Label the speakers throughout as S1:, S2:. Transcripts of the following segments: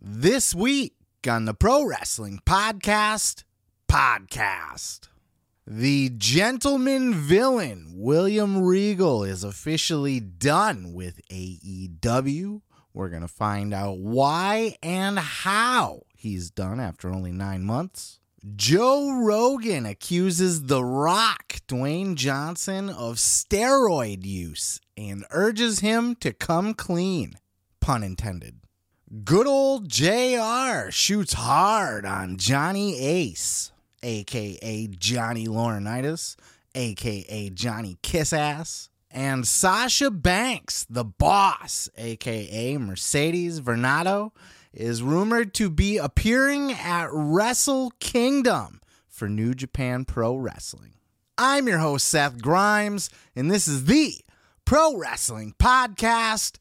S1: This week on the Pro Wrestling Podcast. The gentleman villain, William Regal, is officially done with AEW. We're going to find out why and how he's done after only 9 months. Joe Rogan accuses The Rock, Dwayne Johnson, of steroid use and urges him to come clean. Pun intended. Good old JR shoots hard on Johnny Ace, a.k.a. Johnny Laurinaitis, a.k.a. Johnny Kissass, and Sasha Banks, the boss, a.k.a. Mercedes Varnado, is rumored to be appearing at Wrestle Kingdom for New Japan Pro Wrestling. I'm your host, Seth Grimes, and this is the Pro Wrestling Podcast.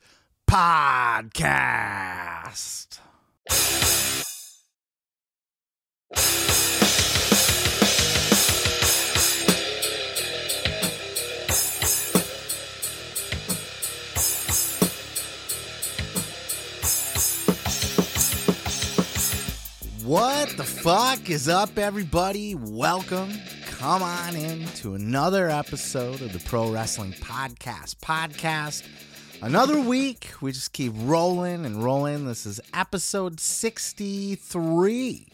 S1: What the fuck is up, everybody? Welcome. Come on in to another episode of the Pro Wrestling Podcast. Another week. We just keep rolling and rolling. This is episode 63.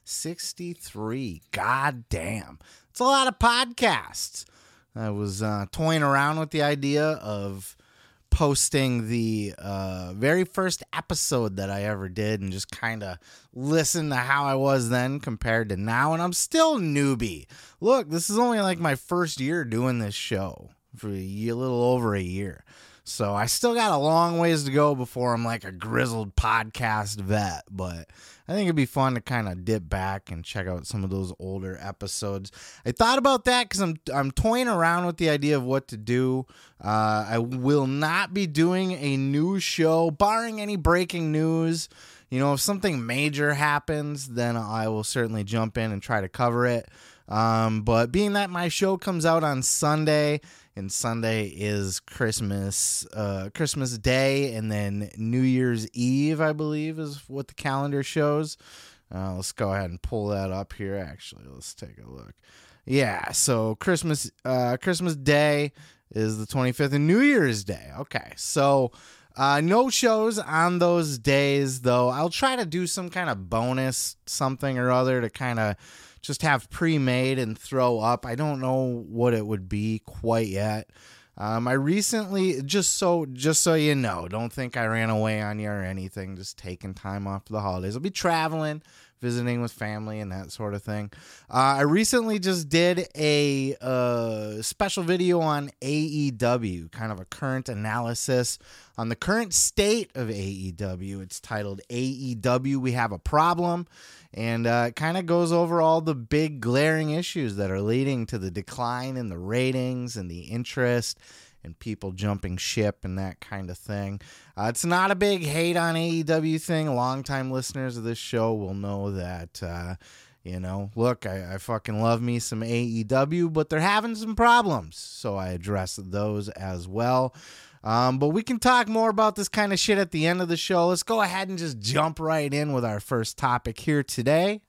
S1: 63. God damn. It's a lot of podcasts. I was toying around with the idea of posting the very first episode that I ever did and just kind of listen to how I was then compared to now. And I'm still newbie. Look, this is only like my first year doing this show for a little over a year. So I still got a long ways to go before I'm like a grizzled podcast vet, but I think it'd be fun to kind of dip back and check out some of those older episodes. I thought about that because I'm toying around with the idea of what to do. I will not be doing a new show, barring any breaking news. You know, if something major happens, then I will certainly jump in and try to cover it. But being that my show comes out on Sunday, and Sunday is Christmas Day, and then New Year's Eve, I believe, is what the calendar shows. Let's go ahead and pull that up here. Actually, let's take a look. Yeah, so Christmas Day is the 25th, and New Year's Day. Okay, so no shows on those days, though. I'll try to do some kind of bonus something or other to kind of just have pre-made and throw up. I don't know what it would be quite yet. I recently, just so you know, don't think I ran away on you or anything, just taking time off for the holidays. I'll be traveling, visiting with family and that sort of thing. I recently just did a special video on AEW, kind of a current analysis on the current state of AEW. It's titled AEW We Have a Problem. And it kind of goes over all the big glaring issues that are leading to the decline in the ratings and the interest and people jumping ship and that kind of thing. It's not a big hate on AEW thing. Longtime listeners of this show will know that, look, I fucking love me some AEW, but they're having some problems. So I address those as well. But we can talk more about this kind of shit at the end of the show. Let's go ahead and just jump right in with our first topic here today.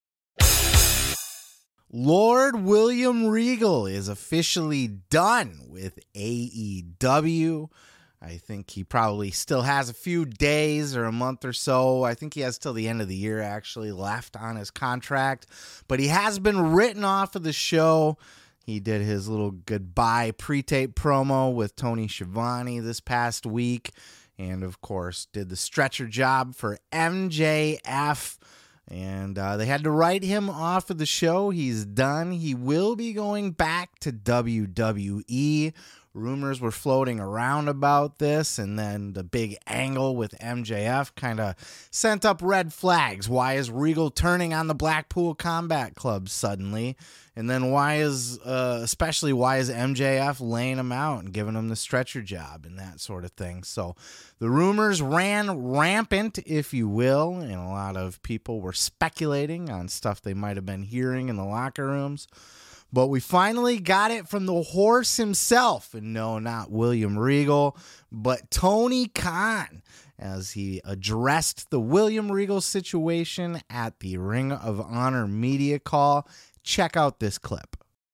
S1: Lord William Regal is officially done with AEW. I think he probably still has a few days or a month or so. I think he has till the end of the year actually left on his contract. But he has been written off of the show. He did his little goodbye pre-tape promo with Tony Schiavone this past week. And, of course, did the stretcher job for MJF. And they had to write him off of the show. He's done. He will be going back to WWE. Rumors were floating around about this, and then the big angle with MJF kind of sent up red flags. Why is Regal turning on the Blackpool Combat Club suddenly? And then why is MJF laying him out and giving him the stretcher job and that sort of thing? So the rumors ran rampant, if you will, and a lot of people were speculating on stuff they might have been hearing in the locker rooms. But we finally got it from the horse himself. And no, not William Regal, but Tony Khan, as he addressed the William Regal situation at the Ring of Honor media call. Check out this clip.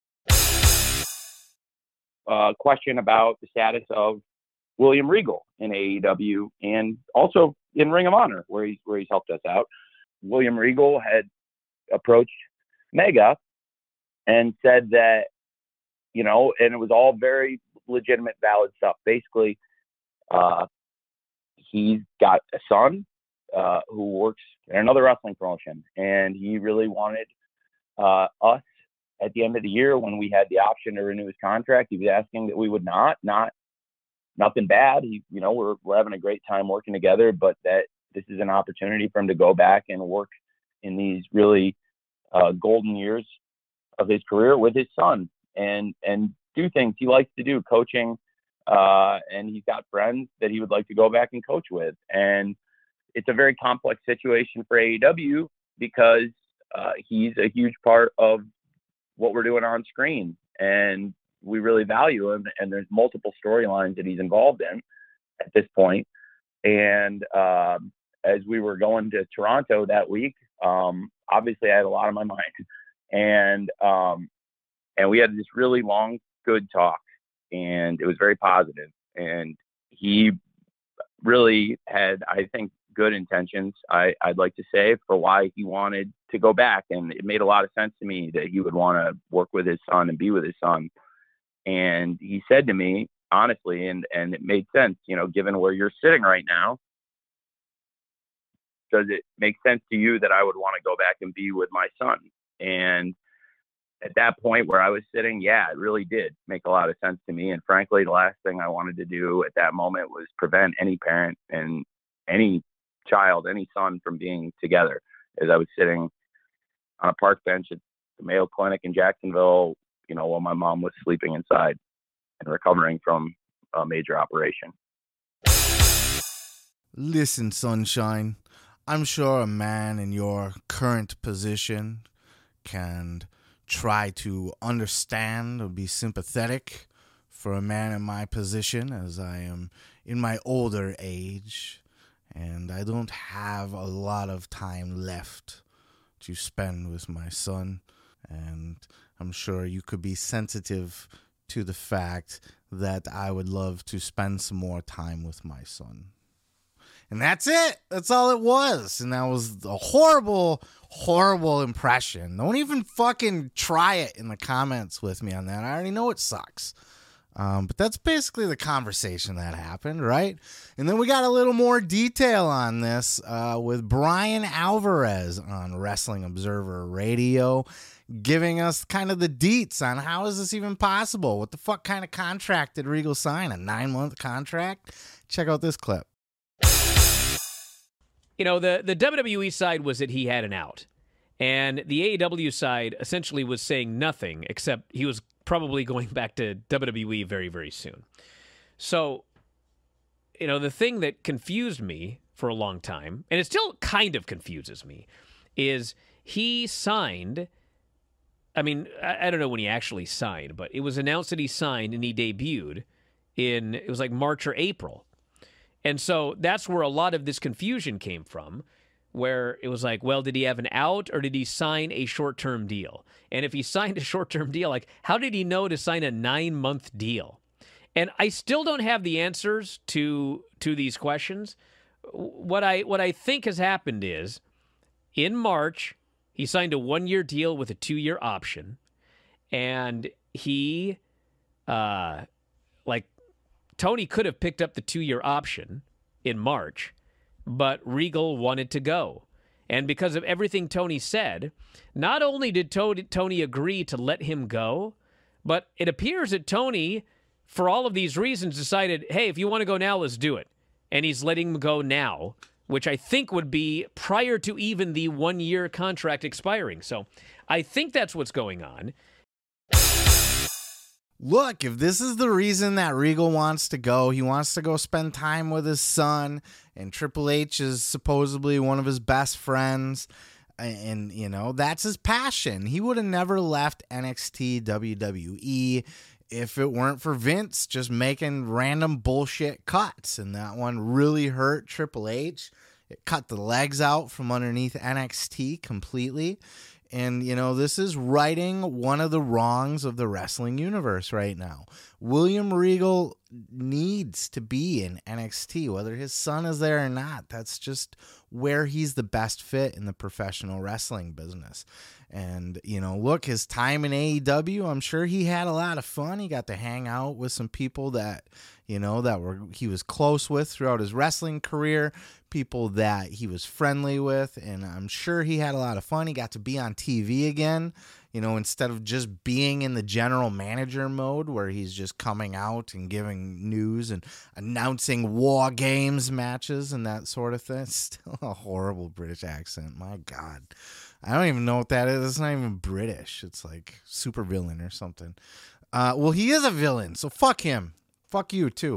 S2: Question about the status of William Regal in AEW and also in Ring of Honor, where he's helped us out. William Regal had approached Mega and said that, and it was all very legitimate, valid stuff. Basically, he's got a son who works in another wrestling promotion, and he really wanted us at the end of the year when we had the option to renew his contract. He was asking that we would not nothing bad. We're having a great time working together, but that this is an opportunity for him to go back and work in these really golden years of his career with his son and do things he likes to do, coaching. And he's got friends that he would like to go back and coach with. And it's a very complex situation for AEW because he's a huge part of what we're doing on screen, and we really value him. And there's multiple storylines that he's involved in at this point. And as we were going to Toronto that week, obviously I had a lot on my mind, and we had this really long, good talk, and it was very positive. And he really had, I think, good intentions, I'd like to say, for why he wanted to go back. And it made a lot of sense to me that he would want to work with his son and be with his son. And he said to me, honestly, and it made sense, given where you're sitting right now, does it make sense to you that I would want to go back and be with my son? And at that point where I was sitting, yeah, it really did make a lot of sense to me. And frankly, the last thing I wanted to do at that moment was prevent any parent and any child, any son, from being together, as I was sitting on a park bench at the Mayo Clinic in Jacksonville, while my mom was sleeping inside and recovering from a major operation.
S1: Listen, Sunshine, I'm sure a man in your current position can try to understand or be sympathetic for a man in my position, as I am in my older age, and I don't have a lot of time left to spend with my son. And I'm sure you could be sensitive to the fact that I would love to spend some more time with my son. And that's it. That's all it was. And that was a horrible, horrible impression. Don't even fucking try it in the comments with me on that. I already know it sucks. But that's basically the conversation that happened, right? And then we got a little more detail on this with Brian Alvarez on Wrestling Observer Radio, giving us kind of the deets on how is this even possible? What the fuck kind of contract did Regal sign? A 9-month contract? Check out this clip.
S3: The WWE side was that he had an out. And the AEW side essentially was saying nothing, except he was probably going back to WWE very, very soon. So, the thing that confused me for a long time, and it still kind of confuses me, is he signed, I don't know when he actually signed, but it was announced that he signed and he debuted it was like March or April. And so that's where a lot of this confusion came from, where it was like, well, did he have an out or did he sign a short-term deal? And if he signed a short-term deal, how did he know to sign a 9-month deal? And I still don't have the answers to these questions. What I think has happened is, in March, he signed a 1-year deal with a 2-year option, and he, Tony could have picked up the 2-year option in March, but Regal wanted to go. And because of everything Tony said, not only did Tony agree to let him go, but it appears that Tony, for all of these reasons, decided, hey, if you want to go now, let's do it. And he's letting him go now, which I think would be prior to even the 1-year contract expiring. So I think that's what's going on.
S1: Look, if this is the reason that Regal wants to go, he wants to go spend time with his son, and Triple H is supposedly one of his best friends, And, you know, that's his passion. He would have never left NXT WWE if it weren't for Vince just making random bullshit cuts. And that one really hurt Triple H. It cut the legs out from underneath NXT completely. And, you know, this is righting one of the wrongs of the wrestling universe right now. William Regal needs to be in NXT, whether his son is there or not. That's just where he's the best fit in the professional wrestling business. And, you know, look, his time in AEW, I'm sure he had a lot of fun. He got to hang out with some people that, you know, he was close with throughout his wrestling career, people that he was friendly with, and I'm sure he had a lot of fun. He got to be on TV again, you know, instead of just being in the general manager mode where he's just coming out and giving news and announcing War Games matches and that sort of thing. It's still a horrible British accent. My God. I don't even know what that is. It's not even British. It's like super villain or something. Well, he is a villain, so fuck him. Fuck you too.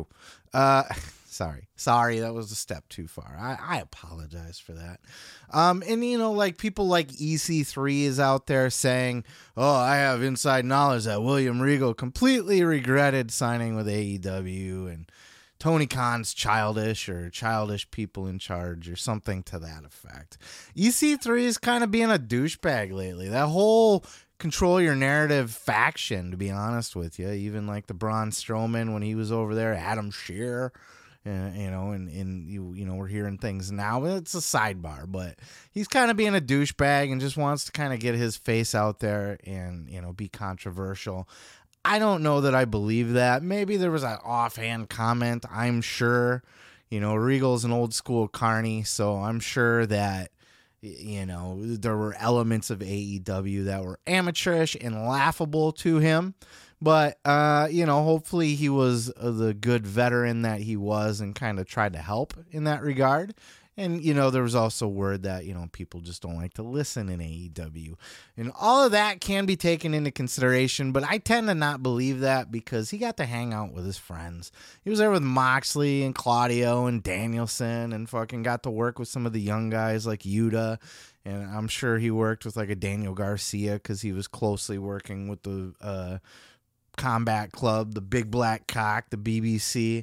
S1: Sorry, that was a step too far. I apologize for that. And you know, like people like EC3 is out there saying, "Oh, I have inside knowledge that William Regal completely regretted signing with AEW and Tony Khan's childish people in charge or something to that effect." EC3 is kind of being a douchebag lately. That whole control your narrative faction, to be honest with you, even like the Braun Strowman when he was over there, Adam Shearer. You know, and you know, we're hearing things now. It's a sidebar, but he's kind of being a douchebag and just wants to kind of get his face out there and, you know, be controversial. I don't know that I believe that. Maybe there was an offhand comment. I'm sure, you know, Regal's an old school carny, so I'm sure that, you know, there were elements of AEW that were amateurish and laughable to him. But, you know, hopefully he was the good veteran that he was and kind of tried to help in that regard. And, you know, there was also word that, you know, people just don't like to listen in AEW. And all of that can be taken into consideration, but I tend to not believe that because he got to hang out with his friends. He was there with Moxley and Claudio and Danielson and fucking got to work with some of the young guys like Yuta. And I'm sure he worked with like a Daniel Garcia because he was closely working with the Combat Club, the Big Black Cock, the BBC.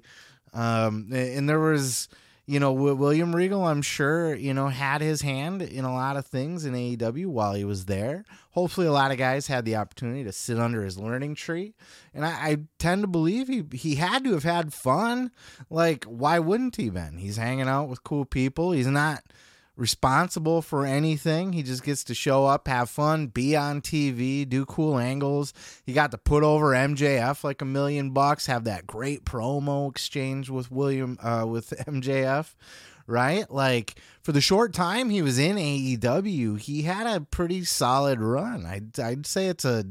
S1: And there was, you know, William Regal, I'm sure, you know, had his hand in a lot of things in AEW while he was there. Hopefully a lot of guys had the opportunity to sit under his learning tree. And I tend to believe he had to have had fun. Like, why wouldn't he been? He's hanging out with cool people. He's not responsible for anything. He just gets to show up, have fun, be on TV, do cool angles. He got to put over MJF like $1 million, have that great promo exchange with with MJF, right? Like, for the short time he was in AEW, he had a pretty solid run. I'd say it's a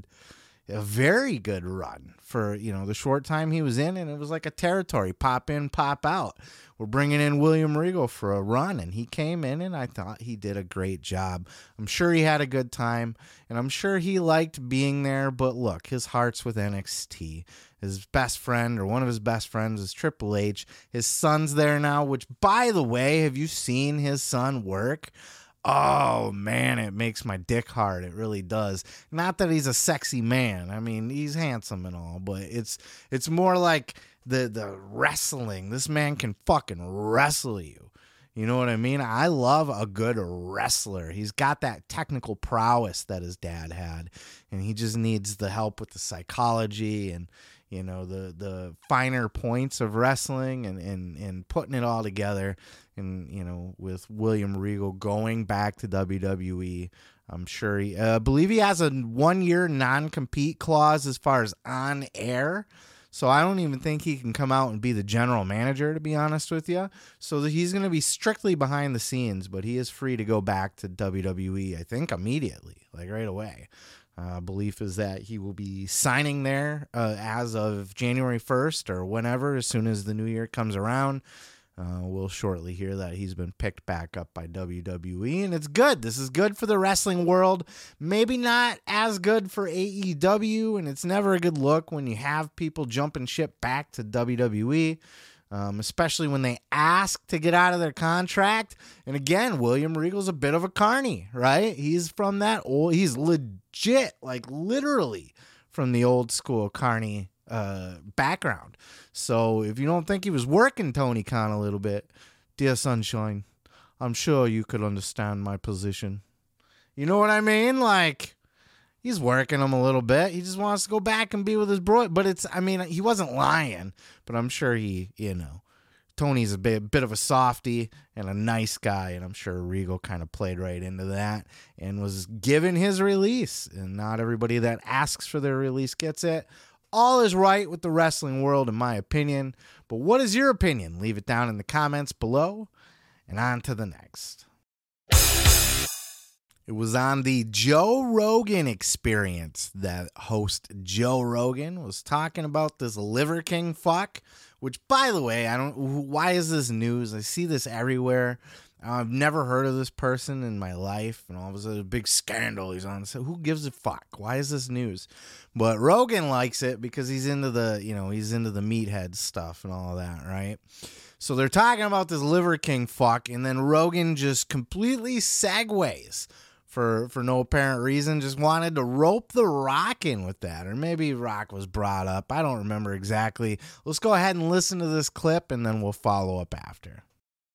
S1: very good run for, you know, the short time he was in, and it was like a territory, pop in, pop out. We're bringing in William Regal for a run, and he came in, and I thought he did a great job. I'm sure he had a good time, and I'm sure he liked being there, but look, his heart's with NXT. His best friend, or one of his best friends, is Triple H. His son's there now, which, by the way, have you seen his son work? Oh, man, it makes my dick hard. It really does. Not that he's a sexy man. I mean, he's handsome and all, but it's more like the wrestling. This man can fucking wrestle you. You know what I mean? I love a good wrestler. He's got that technical prowess that his dad had, and he just needs the help with the psychology and, you know, the finer points of wrestling and putting it all together. And, you know, with William Regal going back to WWE, I'm sure I believe he has a 1-year non-compete clause as far as on air. So I don't even think he can come out and be the general manager, to be honest with you. So he's going to be strictly behind the scenes, but he is free to go back to WWE, I think, immediately, like right away. Belief is that he will be signing there as of January 1st or whenever, as soon as the new year comes around. We'll shortly hear that he's been picked back up by WWE, and it's good. This is good for the wrestling world. Maybe not as good for AEW, and it's never a good look when you have people jumping ship back to WWE. especially when they ask to get out of their contract. And again, William Regal's a bit of a carny, right? He's from that old, he's legit, like literally from the old school carny background. So if you don't think he was working Tony Khan a little bit, dear Sunshine, I'm sure you could understand my position. You know what I mean? Like, he's working him a little bit. He just wants to go back and be with his bro. But it's, I mean, he wasn't lying, but I'm sure he, you know, Tony's a bit of a softie and a nice guy, and I'm sure Regal kind of played right into that and was given his release. And not everybody that asks for their release gets it. All is right with the wrestling world, in my opinion. But what is your opinion? Leave it down in the comments below. And on to the next. It was on the Joe Rogan Experience that host Joe Rogan was talking about this Liver King fuck, which, by the way, why is this news? I see this everywhere. I've never heard of this person in my life, and all of a sudden, a big scandal. He's on. So who gives a fuck? Why is this news? But Rogan likes it because he's into the, he's into the meathead stuff and all of that, right? So they're talking about this Liver King fuck, and then Rogan just completely segues for no apparent reason, just wanted to rope The Rock in with that. Or maybe Rock was brought up. I don't remember exactly. Let's go ahead and listen to this clip, and then we'll follow up after.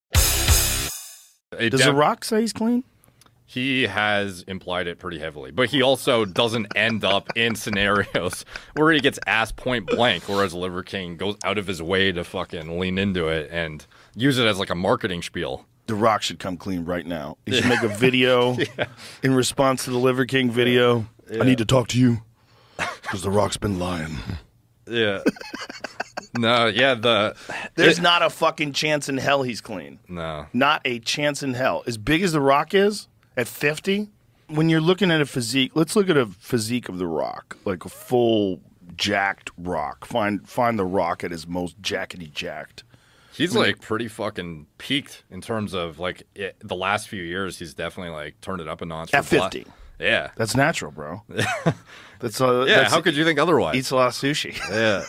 S4: Does The Rock say he's clean?
S5: He has implied it pretty heavily, but he also doesn't end up in scenarios where he gets asked point blank, whereas Liver King goes out of his way to fucking lean into it and use it as like a marketing spiel.
S4: The Rock should come clean right now. He should make a video in response to the Liver King video. I need to talk to you because The Rock's been lying.
S5: Yeah. No, yeah,
S4: There's not a fucking chance in hell he's clean.
S5: No.
S4: Not a chance in hell. As big as The Rock is, at 50, when you're looking at a physique, let's look at a physique of The Rock, like a full jacked Rock. Find The Rock at his most jackety jacked.
S5: He's like pretty fucking peaked in terms of like the last few years. He's definitely like turned it up a notch.
S4: At 50.
S5: Yeah.
S4: That's natural, bro. That's
S5: how could you think otherwise?
S4: Eats a lot of sushi.
S5: Yeah.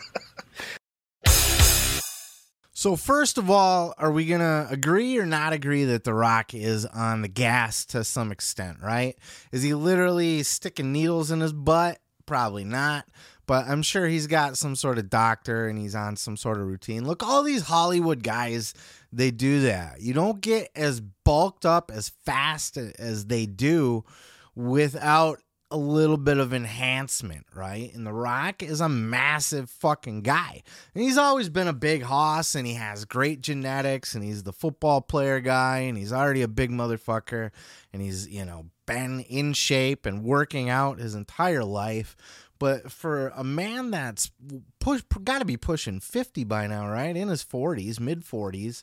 S1: So first of all, are we going to agree or not agree that The Rock is on the gas to some extent, right? Is he literally sticking needles in his butt? Probably not. But I'm sure he's got some sort of doctor and he's on some sort of routine. Look, all these Hollywood guys, they do that. You don't get as bulked up as fast as they do without a little bit of enhancement, right? And The Rock is a massive fucking guy. And he's always been a big hoss, and he has great genetics, and he's the football player guy, and he's already a big motherfucker, and he's, been in shape and working out his entire life. But for a man that's got to be pushing 50 by now, right? In his 40s, mid 40s,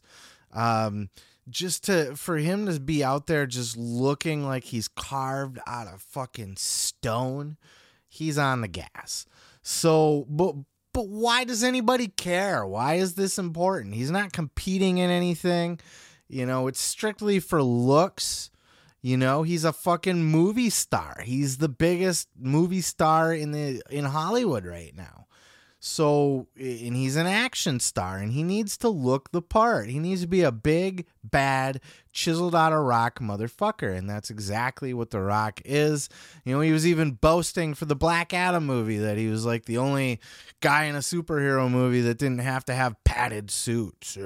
S1: for him to be out there just looking like he's carved out of fucking stone, he's on the gas. So, but why does anybody care? Why is this important? He's not competing in anything. It's strictly for looks. He's a fucking movie star. He's the biggest movie star in Hollywood right now. So, and he's an action star, and he needs to look the part. He needs to be a big, bad, chiseled out of rock motherfucker, and that's exactly what The Rock is. He was even boasting for the Black Adam movie that he was like the only guy in a superhero movie that didn't have to have padded suits.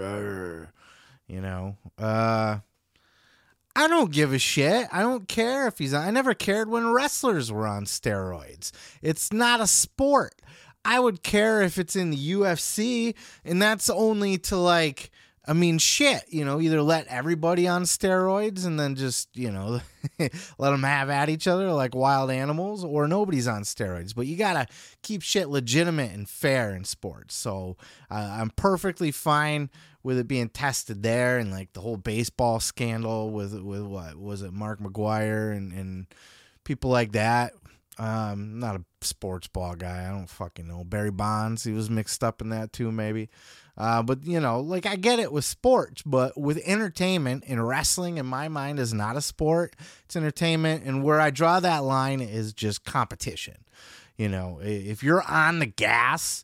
S1: I don't give a shit. I don't care if I never cared when wrestlers were on steroids. It's not a sport. I would care if it's in the UFC, and that's only to either let everybody on steroids and then just, let them have at each other like wild animals, or nobody's on steroids. But you got to keep shit legitimate and fair in sports. So I'm perfectly fine with it being tested there, and like the whole baseball scandal with what was it, Mark McGwire and people like that. Not a sports ball guy. I don't fucking know. Barry Bonds, he was mixed up in that too, maybe. But I get it with sports, but with entertainment, and wrestling in my mind is not a sport. It's entertainment, and where I draw that line is just competition. If you're on the gas,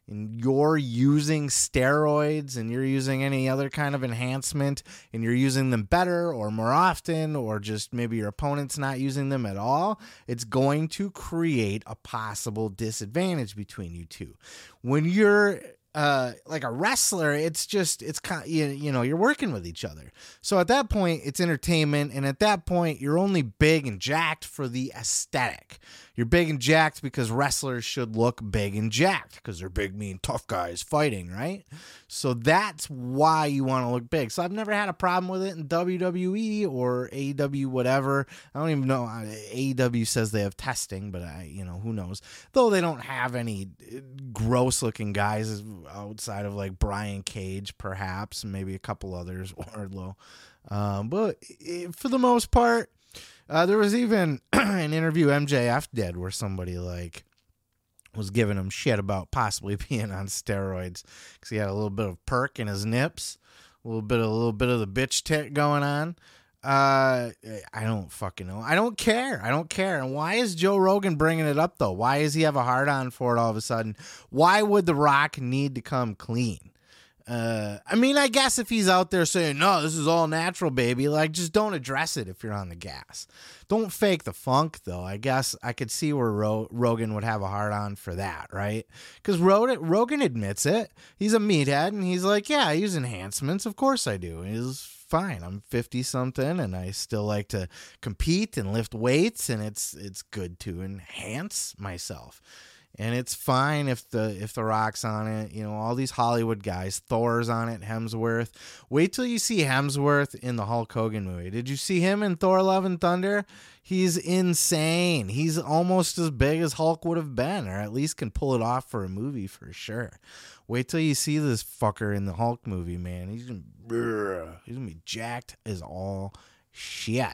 S1: and you're using steroids and you're using any other kind of enhancement and you're using them better or more often, or just maybe your opponent's not using them at all, it's going to create a possible disadvantage between you two. When you're like a wrestler, it's kind of, you're working with each other. So at that point, it's entertainment, and at that point, you're only big and jacked for the aesthetic. You're big and jacked because wrestlers should look big and jacked because they're big, mean, tough guys fighting, right? So that's why you want to look big. So I've never had a problem with it in WWE or AEW, whatever. I don't even know. AEW says they have testing, but who knows? Though they don't have any gross looking guys outside of like Brian Cage, perhaps, and maybe a couple others, Wardlow. But for the most part, there was even an interview MJF did where somebody like was giving him shit about possibly being on steroids because he had a little bit of perk in his nips, a little bit of the bitch tit going on. I don't fucking know. I don't care. And why is Joe Rogan bringing it up though? Why does he have a hard on for it all of a sudden? Why would The Rock need to come clean? I guess if he's out there saying, no, this is all natural, baby, like, just don't address it if you're on the gas. Don't fake the funk, though. I guess I could see where Rogan would have a hard on for that, right? Because Rogan admits it. He's a meathead, and he's like, yeah, I use enhancements. Of course I do. He's fine. I'm 50-something, and I still like to compete and lift weights, and it's good to enhance myself. And it's fine if the Rock's on it, all these Hollywood guys, Thor's on it, Hemsworth. Wait till you see Hemsworth in the Hulk Hogan movie. Did you see him in Thor: Love and Thunder? He's insane. He's almost as big as Hulk would have been, or at least can pull it off for a movie for sure. Wait till you see this fucker in the Hulk movie, man. He's gonna be jacked as all shit.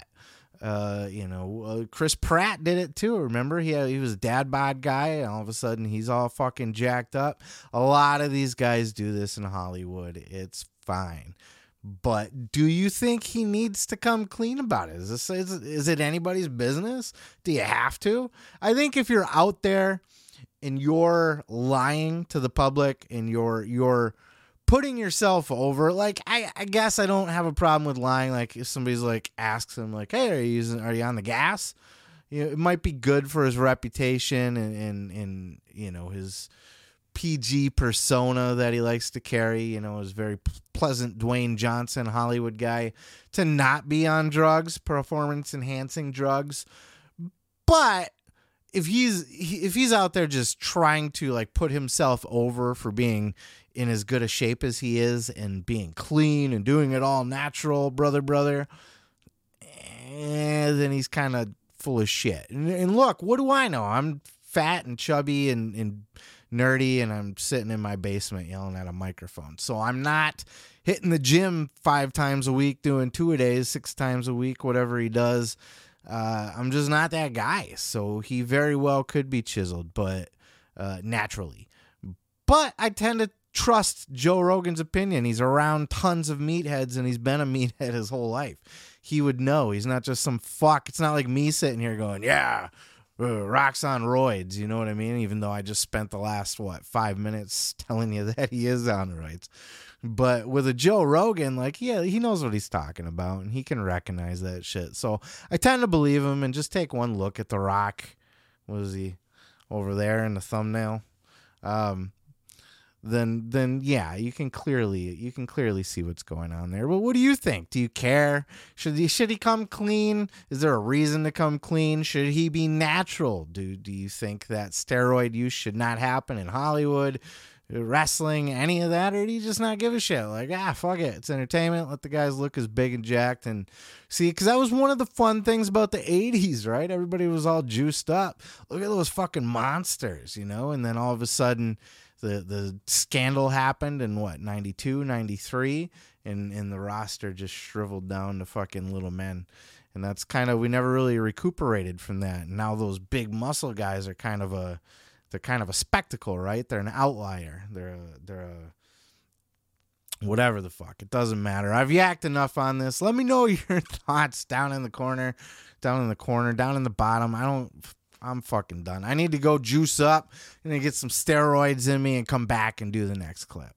S1: Chris Pratt did it too. Remember, he was a dad bod guy, and all of a sudden he's all fucking jacked up. A lot of these guys do this in Hollywood. It's fine. But do you think he needs to come clean about it? Is it anybody's business? Do you have to? I think if you're out there and you're lying to the public and you're putting yourself over, like, I guess I don't have a problem with lying. Like, if somebody's like asks him like, hey, are you on the gas? It might be good for his reputation and his PG persona that he likes to carry, his very pleasant Dwayne Johnson Hollywood guy, to not be on drugs, performance enhancing drugs. But if he's out there just trying to like put himself over for being in as good a shape as he is and being clean and doing it all natural, brother, then he's kind of full of shit. And look, what do I know? I'm fat and chubby and nerdy, and I'm sitting in my basement yelling at a microphone. So I'm not hitting the gym 5 times a week, doing 2-a-days, 6 times a week, whatever he does. I'm just not that guy. So he very well could be chiseled, but naturally. But I tend to trust Joe Rogan's opinion. He's around tons of meatheads, and he's been a meathead his whole life. He would know. He's not just some fuck. It's not like me sitting here going, yeah, Rock's on roids. You know what I mean? Even though I just spent the last, 5 minutes telling you that he is on roids. But with a Joe Rogan, like, yeah, he knows what he's talking about, and he can recognize that shit. So I tend to believe him, and just take one look at The Rock. What is he over there in the thumbnail? Then yeah, you can clearly see what's going on there. But what do you think? Do you care? Should he come clean? Is there a reason to come clean? Should he be natural? Do you think that steroid use should not happen in Hollywood, wrestling, any of that, or do you just not give a shit? Like, fuck it, it's entertainment. Let the guys look as big and jacked and see. Because that was one of the fun things about the 80s, right? Everybody was all juiced up. Look at those fucking monsters, and then all of a sudden the scandal happened in 92, 93, and the roster just shriveled down to fucking little men. And that's we never really recuperated from that. And now those big muscle guys are kind of a spectacle, right? They're an outlier. They're a whatever the fuck. It doesn't matter. I've yacked enough on this. Let me know your thoughts down in the corner, down in the bottom. I I'm fucking done. I need to go juice up and get some steroids in me and come back and do the next clip.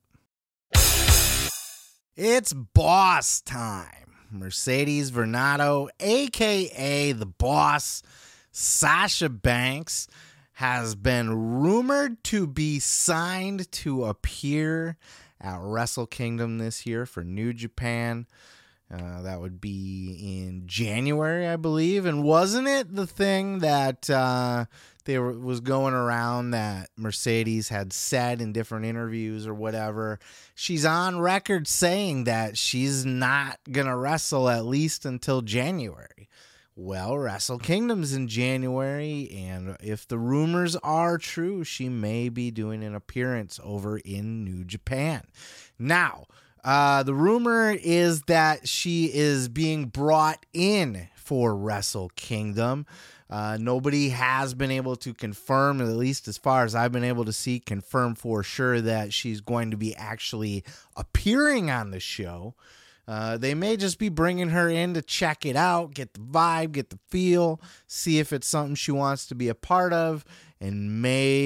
S1: It's boss time. Mercedes Varnado, a.k.a. the boss, Sasha Banks, has been rumored to be signed to appear at Wrestle Kingdom this year for New Japan. That would be in January, I believe. And wasn't it the thing that was going around that Mercedes had said in different interviews or whatever? She's on record saying that she's not going to wrestle at least until January. Well, Wrestle Kingdom's in January, and if the rumors are true, she may be doing an appearance over in New Japan. Now, the rumor is that she is being brought in for Wrestle Kingdom. Nobody has been able to confirm, at least as far as I've been able to see, confirm for sure that she's going to be actually appearing on the show. They may just be bringing her in to check it out, get the vibe, get the feel, see if it's something she wants to be a part of, and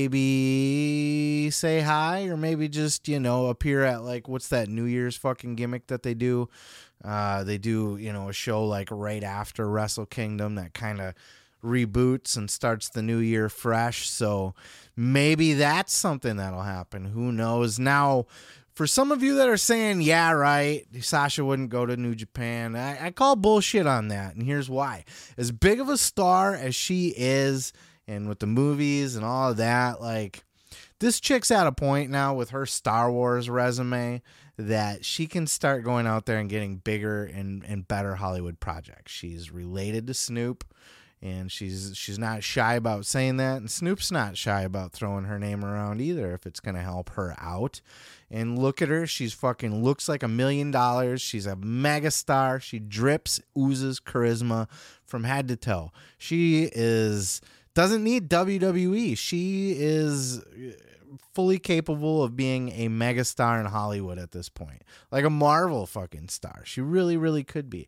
S1: maybe say hi, or maybe just, appear at, like, what's that New Year's fucking gimmick that they do? They do, a show, like, right after Wrestle Kingdom that kind of reboots and starts the new year fresh. So maybe that's something that'll happen. Who knows? Now, for some of you that are saying, yeah, right, Sasha wouldn't go to New Japan, I call bullshit on that, and here's why. As big of a star as she is, and with the movies and all of that, like, this chick's at a point now with her Star Wars resume that she can start going out there and getting bigger and better Hollywood projects. She's related to Snoop, and she's not shy about saying that, and Snoop's not shy about throwing her name around either if it's going to help her out. And look at her. She's fucking looks like $1 million. She's a mega star. She drips, oozes charisma from head to toe. She doesn't need WWE. She is fully capable of being a mega star in Hollywood at this point. Like a Marvel fucking star. She really, really could be.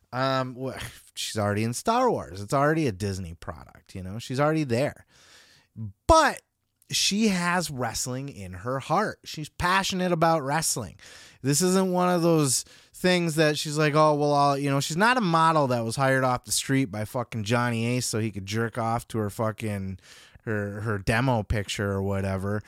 S1: She's already in Star Wars. It's already a Disney product, She's already there. But she has wrestling in her heart. She's passionate about wrestling. This isn't one of those things that she's like, oh, well, she's not a model that was hired off the street by fucking Johnny Ace so he could jerk off to her fucking her demo picture or whatever.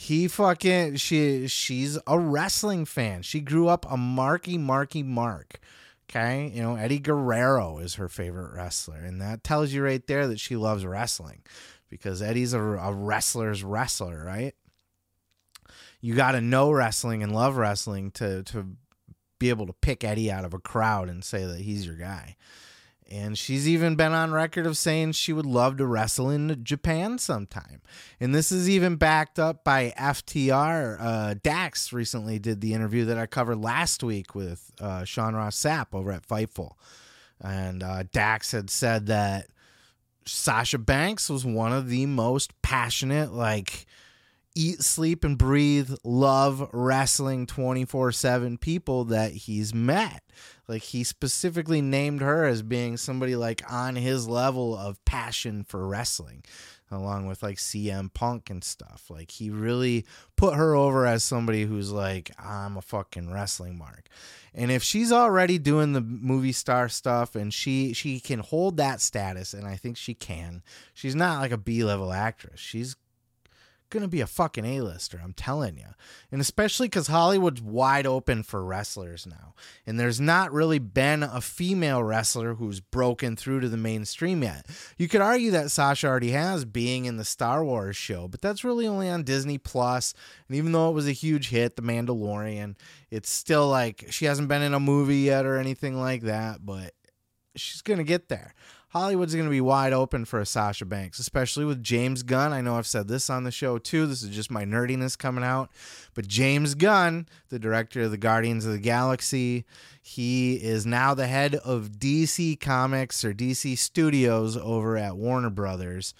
S1: She's a wrestling fan. She grew up a Marky Mark. Okay, Eddie Guerrero is her favorite wrestler, and that tells you right there that she loves wrestling, because Eddie's a wrestler's wrestler, right? You got to know wrestling and love wrestling to be able to pick Eddie out of a crowd and say that he's your guy. And she's even been on record of saying she would love to wrestle in Japan sometime. And this is even backed up by FTR. Dax recently did the interview that I covered last week with Sean Ross Sapp over at Fightful. And Dax had said that Sasha Banks was one of the most passionate, like, eat, sleep, and breathe, love wrestling 24/7 people that he's met. Like, he specifically named her as being somebody like on his level of passion for wrestling, along with like CM Punk and stuff. Like, he really put her over as somebody who's like, I'm a fucking wrestling mark. And if she's already doing the movie star stuff and she can hold that status, and I think she can, she's not like a B-level actress. She's gonna be a fucking A-lister, I'm telling you. And especially because Hollywood's wide open for wrestlers now, and there's not really been a female wrestler who's broken through to the mainstream yet. You could argue that Sasha already has, being in the Star Wars show, but that's really only on Disney Plus. And even though it was a huge hit, The Mandalorian, it's still like she hasn't been in a movie yet or anything like that, but she's gonna get there. Hollywood's going to be wide open for a Sasha Banks, especially with James Gunn. I know I've said this on the show too. This is just my nerdiness coming out. But James Gunn, the director of the Guardians of the Galaxy, he is now the head of DC Comics or DC Studios over at Warner Brothers,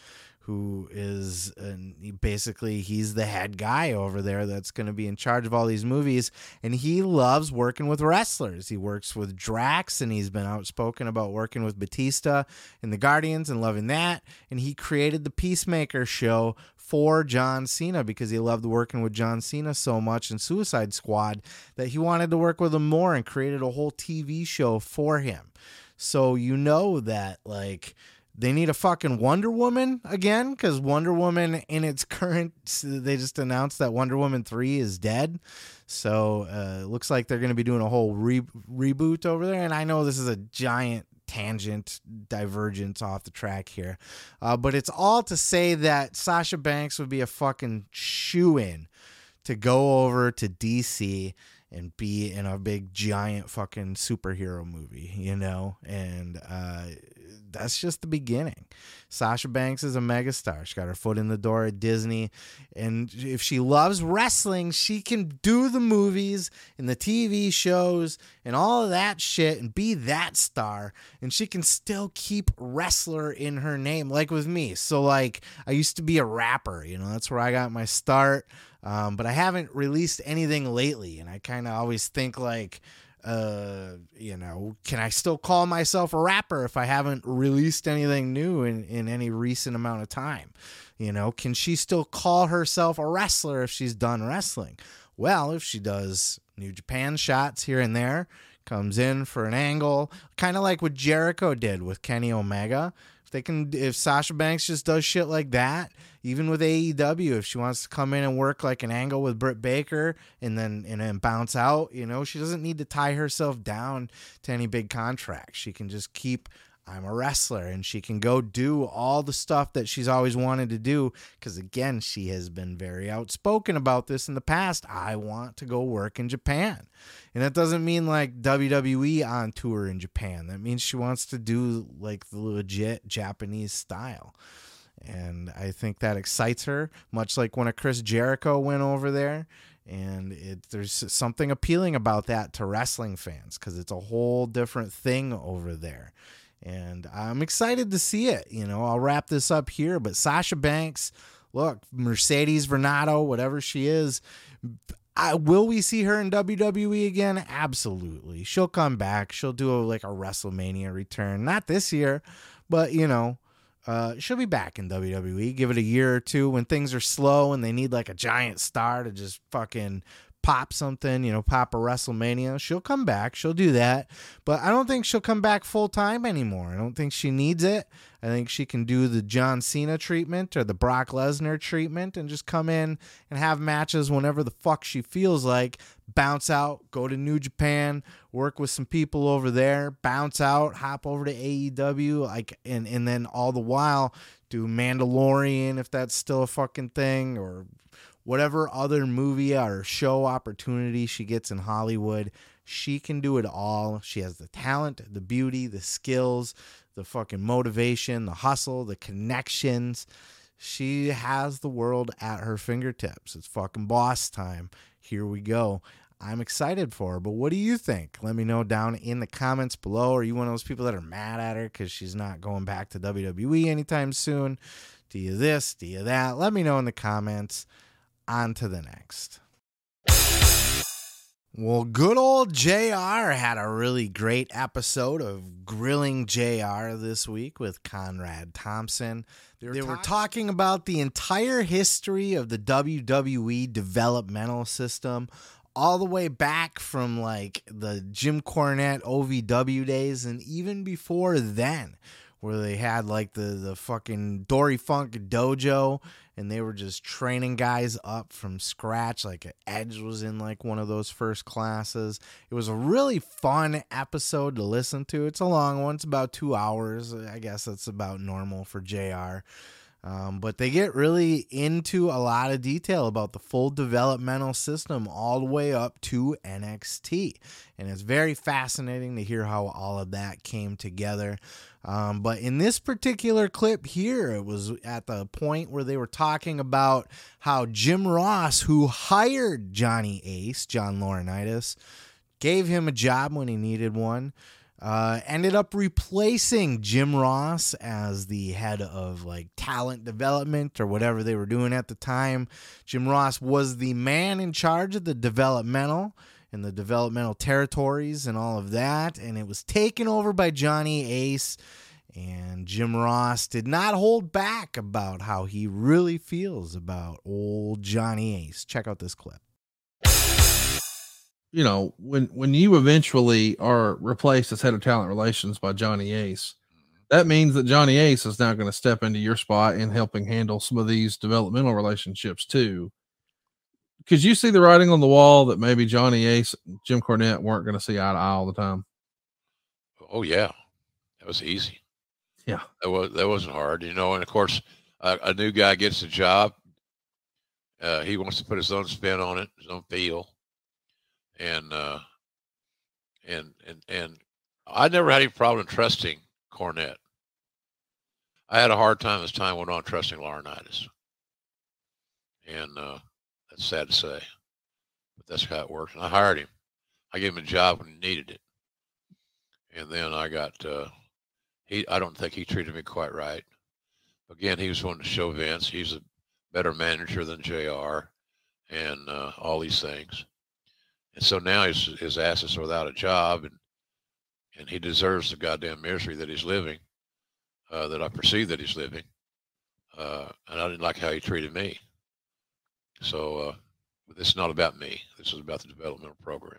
S1: who is basically he's the head guy over there that's going to be in charge of all these movies, and he loves working with wrestlers. He works with Drax, and he's been outspoken about working with Batista in the Guardians and loving that, and he created the Peacemaker show for John Cena because he loved working with John Cena so much in Suicide Squad that he wanted to work with him more and created a whole TV show for him. So you know that, like, they need a fucking Wonder Woman again, because Wonder Woman in its current, they just announced that Wonder Woman 3 is dead. So it looks like they're going to be doing a whole reboot over there. And I know this is a giant tangent divergence off the track here. But it's all to say that Sasha Banks would be a fucking shoo-in to go over to DC and be in a big giant fucking superhero movie, you know? And that's just the beginning. Sasha Banks is a megastar. She got her foot in the door at Disney. And if she loves wrestling, she can do the movies and the TV shows and all of that shit and be that star. And she can still keep wrestler in her name, like with me. So, like, I used to be a rapper, you know, that's where I got my start. But I haven't released anything lately. And I kind of always think, like, you know, can I still call myself a rapper if I haven't released anything new in any recent amount of time? You know, can she still call herself a wrestler if she's done wrestling? Well, if she does New Japan shots here and there, comes in for an angle, kind of like what Jericho did with Kenny Omega. If Sasha Banks just does shit like that, even with AEW, if she wants to come in and work like an angle with Britt Baker and then bounce out, you know, she doesn't need to tie herself down to any big contract. She can just keep, I'm a wrestler, and she can go do all the stuff that she's always wanted to do. Because again, she has been very outspoken about this in the past. I want to go work in Japan. And that doesn't mean like WWE on tour in Japan. That means she wants to do like the legit Japanese style. And I think that excites her, much like when a Chris Jericho went over there. And there's something appealing about that to wrestling fans because it's a whole different thing over there. And I'm excited to see it. You know, I'll wrap this up here. But Sasha Banks, look, Mercedes Varnado, whatever she is, will we see her in WWE again? Absolutely. She'll come back. She'll do a WrestleMania return. Not this year, but, you know, she'll be back in WWE. Give it a year or two when things are slow and they need like a giant star to just fucking pop something, you know, pop a WrestleMania. She'll come back. She'll do that. But I don't think she'll come back full time anymore. I don't think she needs it. I think she can do the John Cena treatment or the Brock Lesnar treatment and just come in and have matches whenever the fuck she feels like. Bounce out, go to New Japan, work with some people over there, bounce out, hop over to AEW, and then all the while do Mandalorian if that's still a fucking thing, or whatever other movie or show opportunity she gets in Hollywood. She can do it all. She has the talent, the beauty, the skills, the fucking motivation, the hustle, the connections. She has the world at her fingertips. It's fucking boss time. Here we go. I'm excited for her, but what do you think? Let me know down in the comments below. Are you one of those people that are mad at her because she's not going back to WWE anytime soon? Do you this? Do you that? Let me know in the comments. On to the next. Well, good old JR had a really great episode of Grilling JR this week with Conrad Thompson. They were talking about the entire history of the WWE developmental system, all the way back from like the Jim Cornette OVW days and even before then, where they had like the fucking Dory Funk dojo and they were just training guys up from scratch. Like Edge was in like one of those first classes. It was a really fun episode to listen to. It's a long one. It's about 2 hours. I guess that's about normal for JR. But they get really into a lot of detail about the full developmental system all the way up to NXT. And it's very fascinating to hear how all of that came together. But in this particular clip here, it was at the point where they were talking about how Jim Ross, who hired Johnny Ace, John Laurinaitis, gave him a job when he needed one, ended up replacing Jim Ross as the head of like talent development or whatever they were doing at the time. Jim Ross was the man in charge of the developmental and the developmental territories and all of that, and it was taken over by Johnny Ace. And Jim Ross did not hold back about how he really feels about old Johnny Ace. Check out this clip.
S6: You know, when you eventually are replaced as head of talent relations by Johnny Ace, that means that Johnny Ace is now going to step into your spot in helping handle some of these developmental relationships too. Because you see the writing on the wall that maybe Johnny Ace, Jim Cornette weren't going to see eye to eye all the time.
S7: Oh yeah, that was easy.
S6: Yeah,
S7: that wasn't hard, you know. And of course, a new guy gets a job. He wants to put his own spin on it, his own feel. And I never had any problem trusting Cornette. I had a hard time as time went on trusting Laurinaitis. And that's sad to say, but that's how it works. And I hired him. I gave him a job when he needed it. And then I got, I don't think he treated me quite right. Again, he was wanting to show Vince he's a better manager than JR and all these things. And so now his ass is without a job, and he deserves the goddamn misery that he's living, that I perceive that he's living. And I didn't like how he treated me. So this is not about me. This is about the developmental program.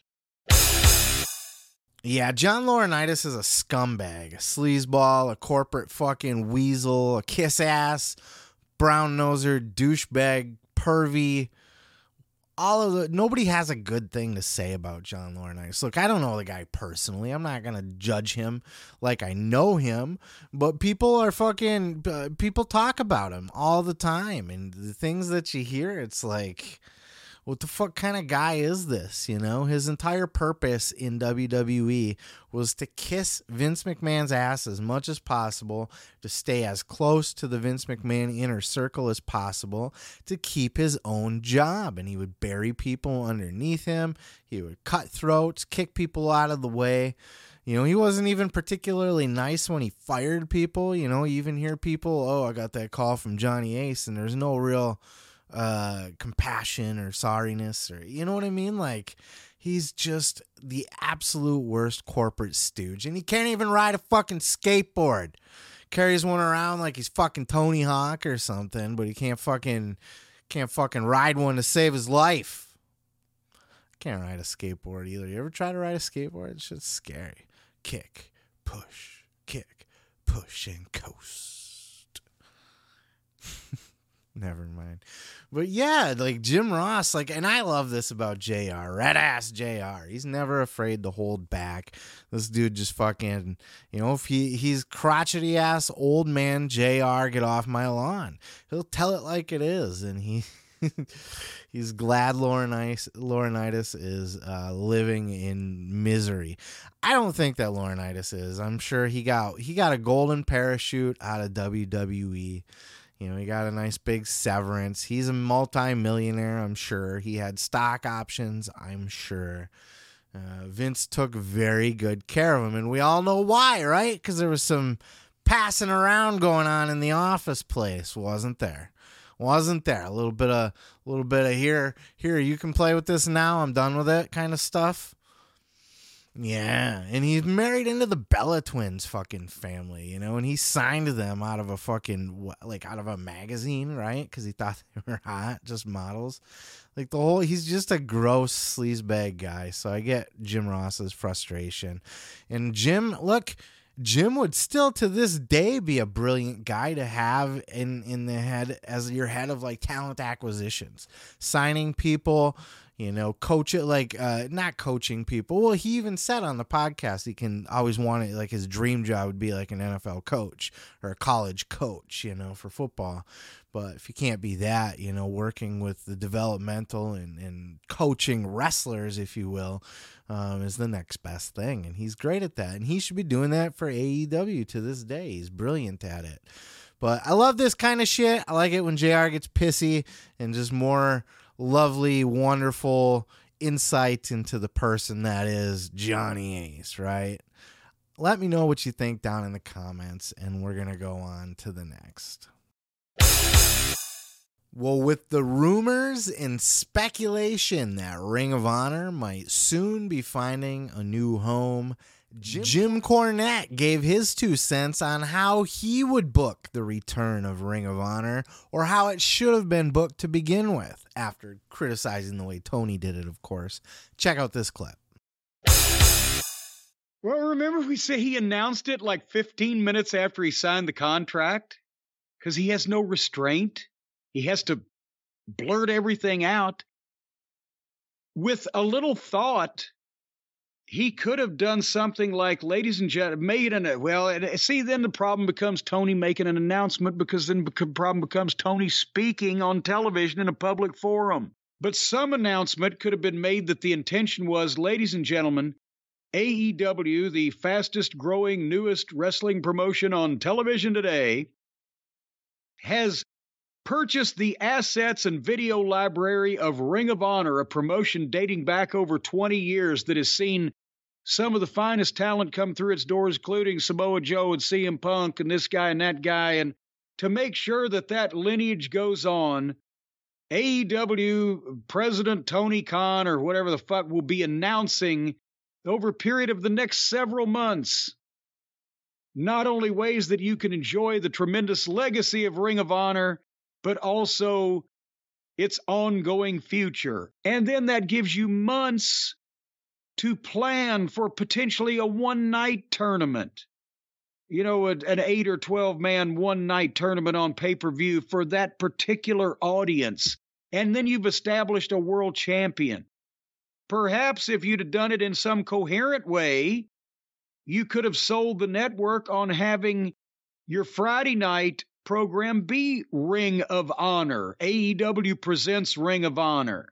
S1: Yeah, John Laurinaitis is a scumbag, a sleazeball, a corporate fucking weasel, a kiss ass, brown noser, douchebag, pervy. Nobody has a good thing to say about John Laurinaitis. Look, I don't know the guy personally. I'm not going to judge him like I know him, but people talk about him all the time. And the things that you hear, it's like, what the fuck kind of guy is this? You know, his entire purpose in WWE was to kiss Vince McMahon's ass as much as possible, to stay as close to the Vince McMahon inner circle as possible, to keep his own job. And he would bury people underneath him. He would cut throats, kick people out of the way. You know, he wasn't even particularly nice when he fired people. You know, you even hear people, oh, I got that call from Johnny Ace, and there's no real compassion or sorriness, or you know what I mean? Like, he's just the absolute worst corporate stooge, and he can't even ride a fucking skateboard. Carries one around like he's fucking Tony Hawk or something, but he can't fucking ride one to save his life. Can't ride a skateboard either. You ever try to ride a skateboard? It's just scary. Kick, push, and coast. Never mind. But yeah, like Jim Ross, like, and I love this about JR, red ass JR. He's never afraid to hold back. This dude just fucking, you know, if he's crotchety ass old man JR, get off my lawn. He'll tell it like it is, and he's glad Laurinaitis is living in misery. I don't think that Laurinaitis is. I'm sure he got a golden parachute out of WWE. You know, he got a nice big severance. He's a multi-millionaire, I'm sure. He had stock options, I'm sure. Vince took very good care of him, and we all know why, right? Because there was some passing around going on in the office place, wasn't there? A little bit of here, you can play with this now, I'm done with it kind of stuff. Yeah, and he's married into the Bella Twins fucking family, you know, and he signed them out of a fucking, out of a magazine, right? Because he thought they were hot, just models. Like he's just a gross sleazebag guy, so I get Jim Ross's frustration. And Jim would still to this day be a brilliant guy to have in the head as your head of like talent acquisitions, signing people, you know, coach it, not coaching people. Well, he even said on the podcast he can always want it, like his dream job would be like an NFL coach or a college coach, you know, for football. But if you can't be that, you know, working with the developmental and coaching wrestlers, if you will, is the next best thing. And he's great at that. And he should be doing that for AEW to this day. He's brilliant at it. But I love this kind of shit. I like it when JR gets pissy and just more lovely, wonderful insight into the person that is Johnny Ace, right? Let me know what you think down in the comments, and we're going to go on to the next. Well, with the rumors and speculation that Ring of Honor might soon be finding a new home, Jim Cornette gave his 2 cents on how he would book the return of Ring of Honor, or how it should have been booked to begin with, after criticizing the way Tony did it, of course. Check out this clip.
S8: Well, remember we say he announced it like 15 minutes after he signed the contract? Because he has no restraint. He has to blurt everything out. With a little thought, he could have done something like, ladies and gentlemen, see, then the problem becomes Tony making an announcement, because then the problem becomes Tony speaking on television in a public forum. But some announcement could have been made that the intention was, ladies and gentlemen, AEW, the fastest growing, newest wrestling promotion on television today, has purchased the assets and video library of Ring of Honor, a promotion dating back over 20 years that has seen some of the finest talent come through its doors, including Samoa Joe and CM Punk and this guy and that guy. And to make sure that that lineage goes on, AEW President Tony Khan, or whatever the fuck, will be announcing over a period of the next several months not only ways that you can enjoy the tremendous legacy of Ring of Honor, but also its ongoing future. And then that gives you months to plan for potentially a one-night tournament. You know, an 8 or 12-man one-night tournament on pay-per-view for that particular audience. And then you've established a world champion. Perhaps if you'd have done it in some coherent way, you could have sold the network on having your Friday night program be Ring of Honor. AEW presents Ring of Honor.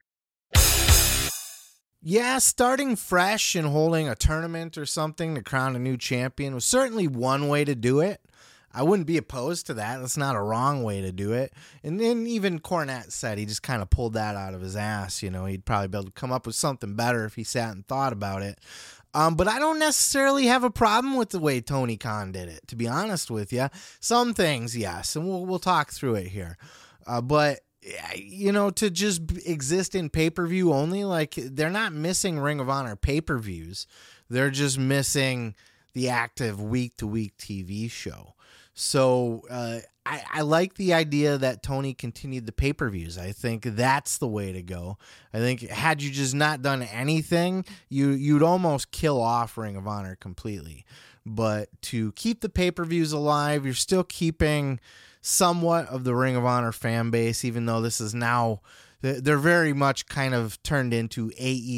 S1: Yeah, starting fresh and holding a tournament or something to crown a new champion was certainly one way to do it. I wouldn't be opposed to that. That's not a wrong way to do it. And then even Cornette said he just kind of pulled that out of his ass. You know, he'd probably be able to come up with something better if he sat and thought about it. But I don't necessarily have a problem with the way Tony Khan did it, to be honest with you. Some things, yes, and we'll talk through it here. But, you know, to just exist in pay-per-view only, like, they're not missing Ring of Honor pay-per-views. They're just missing the active week-to-week TV show. So I like the idea that Tony continued the pay-per-views. I think that's the way to go. I think had you just not done anything, you'd almost kill off Ring of Honor completely. But to keep the pay-per-views alive, you're still keeping somewhat of the Ring of Honor fan base, even though this is now, they're very much kind of turned into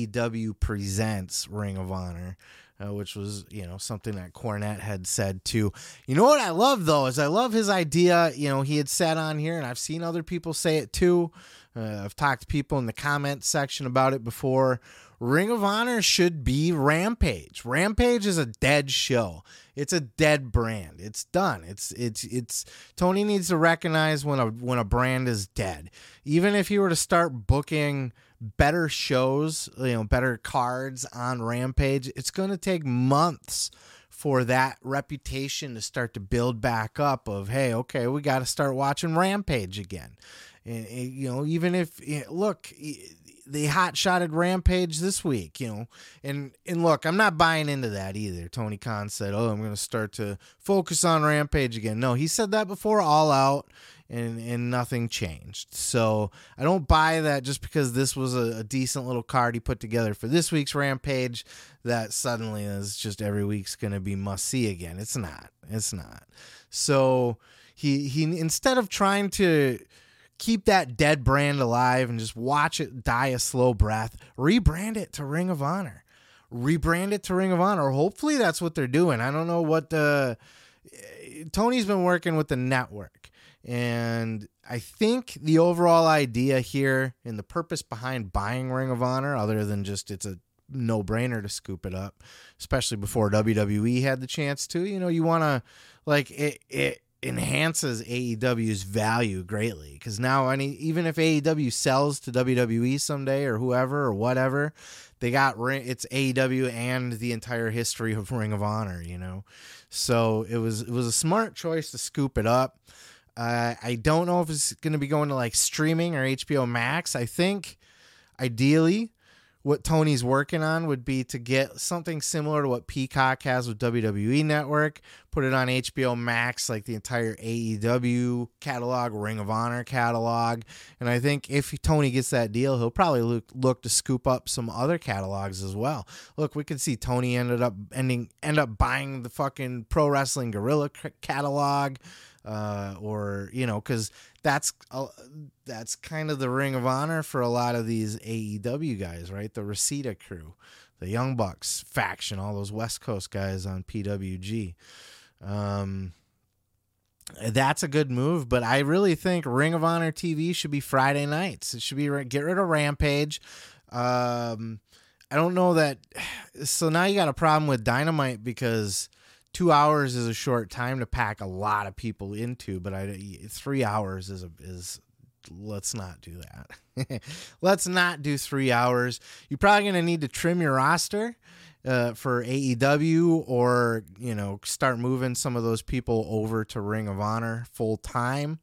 S1: AEW Presents Ring of Honor. Which was, you know, something that Cornette had said too. You know what I love, though, is I love his idea. You know, he had said on here, and I've seen other people say it too. I've talked to people in the comment section about it before. Ring of Honor should be Rampage. Rampage is a dead show. It's a dead brand. It's done. It's Tony needs to recognize when a brand is dead. Even if he were to start booking better shows, you know, better cards on Rampage, it's going to take months for that reputation to start to build back up of, hey, okay, we got to start watching Rampage again. And, you know, even if, look, they hot-shotted Rampage this week, you know, and look, I'm not buying into that either. Tony Khan said, oh, I'm going to start to focus on Rampage again. No, he said that before All Out, and nothing changed. So I don't buy that just because this was a decent little card he put together for this week's Rampage, that suddenly is just every week's going to be must-see again. It's not. So he instead of trying to keep that dead brand alive and just watch it die a slow breath, rebrand it to Ring of Honor. Hopefully that's what they're doing. I don't know what Tony's been working with the network. And I think the overall idea here and the purpose behind buying Ring of Honor, other than just it's a no-brainer to scoop it up, especially before WWE had the chance to, you know, you want to, like, enhances AEW's value greatly, because now even if AEW sells to WWE someday or whoever or whatever, they got it's AEW and the entire history of Ring of Honor, you know. So it was a smart choice to scoop it up. I don't know if it's going to be going to like streaming or HBO Max. I think ideally what Tony's working on would be to get something similar to what Peacock has with WWE Network, put it on HBO Max, like the entire AEW catalog, Ring of Honor catalog. And I think if Tony gets that deal, he'll probably look to scoop up some other catalogs as well. Look, we could see Tony end up buying the fucking Pro Wrestling Guerrilla catalog, or, you know, because that's kind of the Ring of Honor for a lot of these AEW guys, right? The Reseda crew, the Young Bucks faction, all those West Coast guys on PWG. That's a good move, but I really think Ring of Honor TV should be Friday nights. It should be get rid of Rampage. I don't know that. So now you got a problem with Dynamite because 2 hours is a short time to pack a lot of people into, but 3 hours is let's not do that. Let's not do 3 hours. You're probably going to need to trim your roster for AEW, or, you know, start moving some of those people over to Ring of Honor full time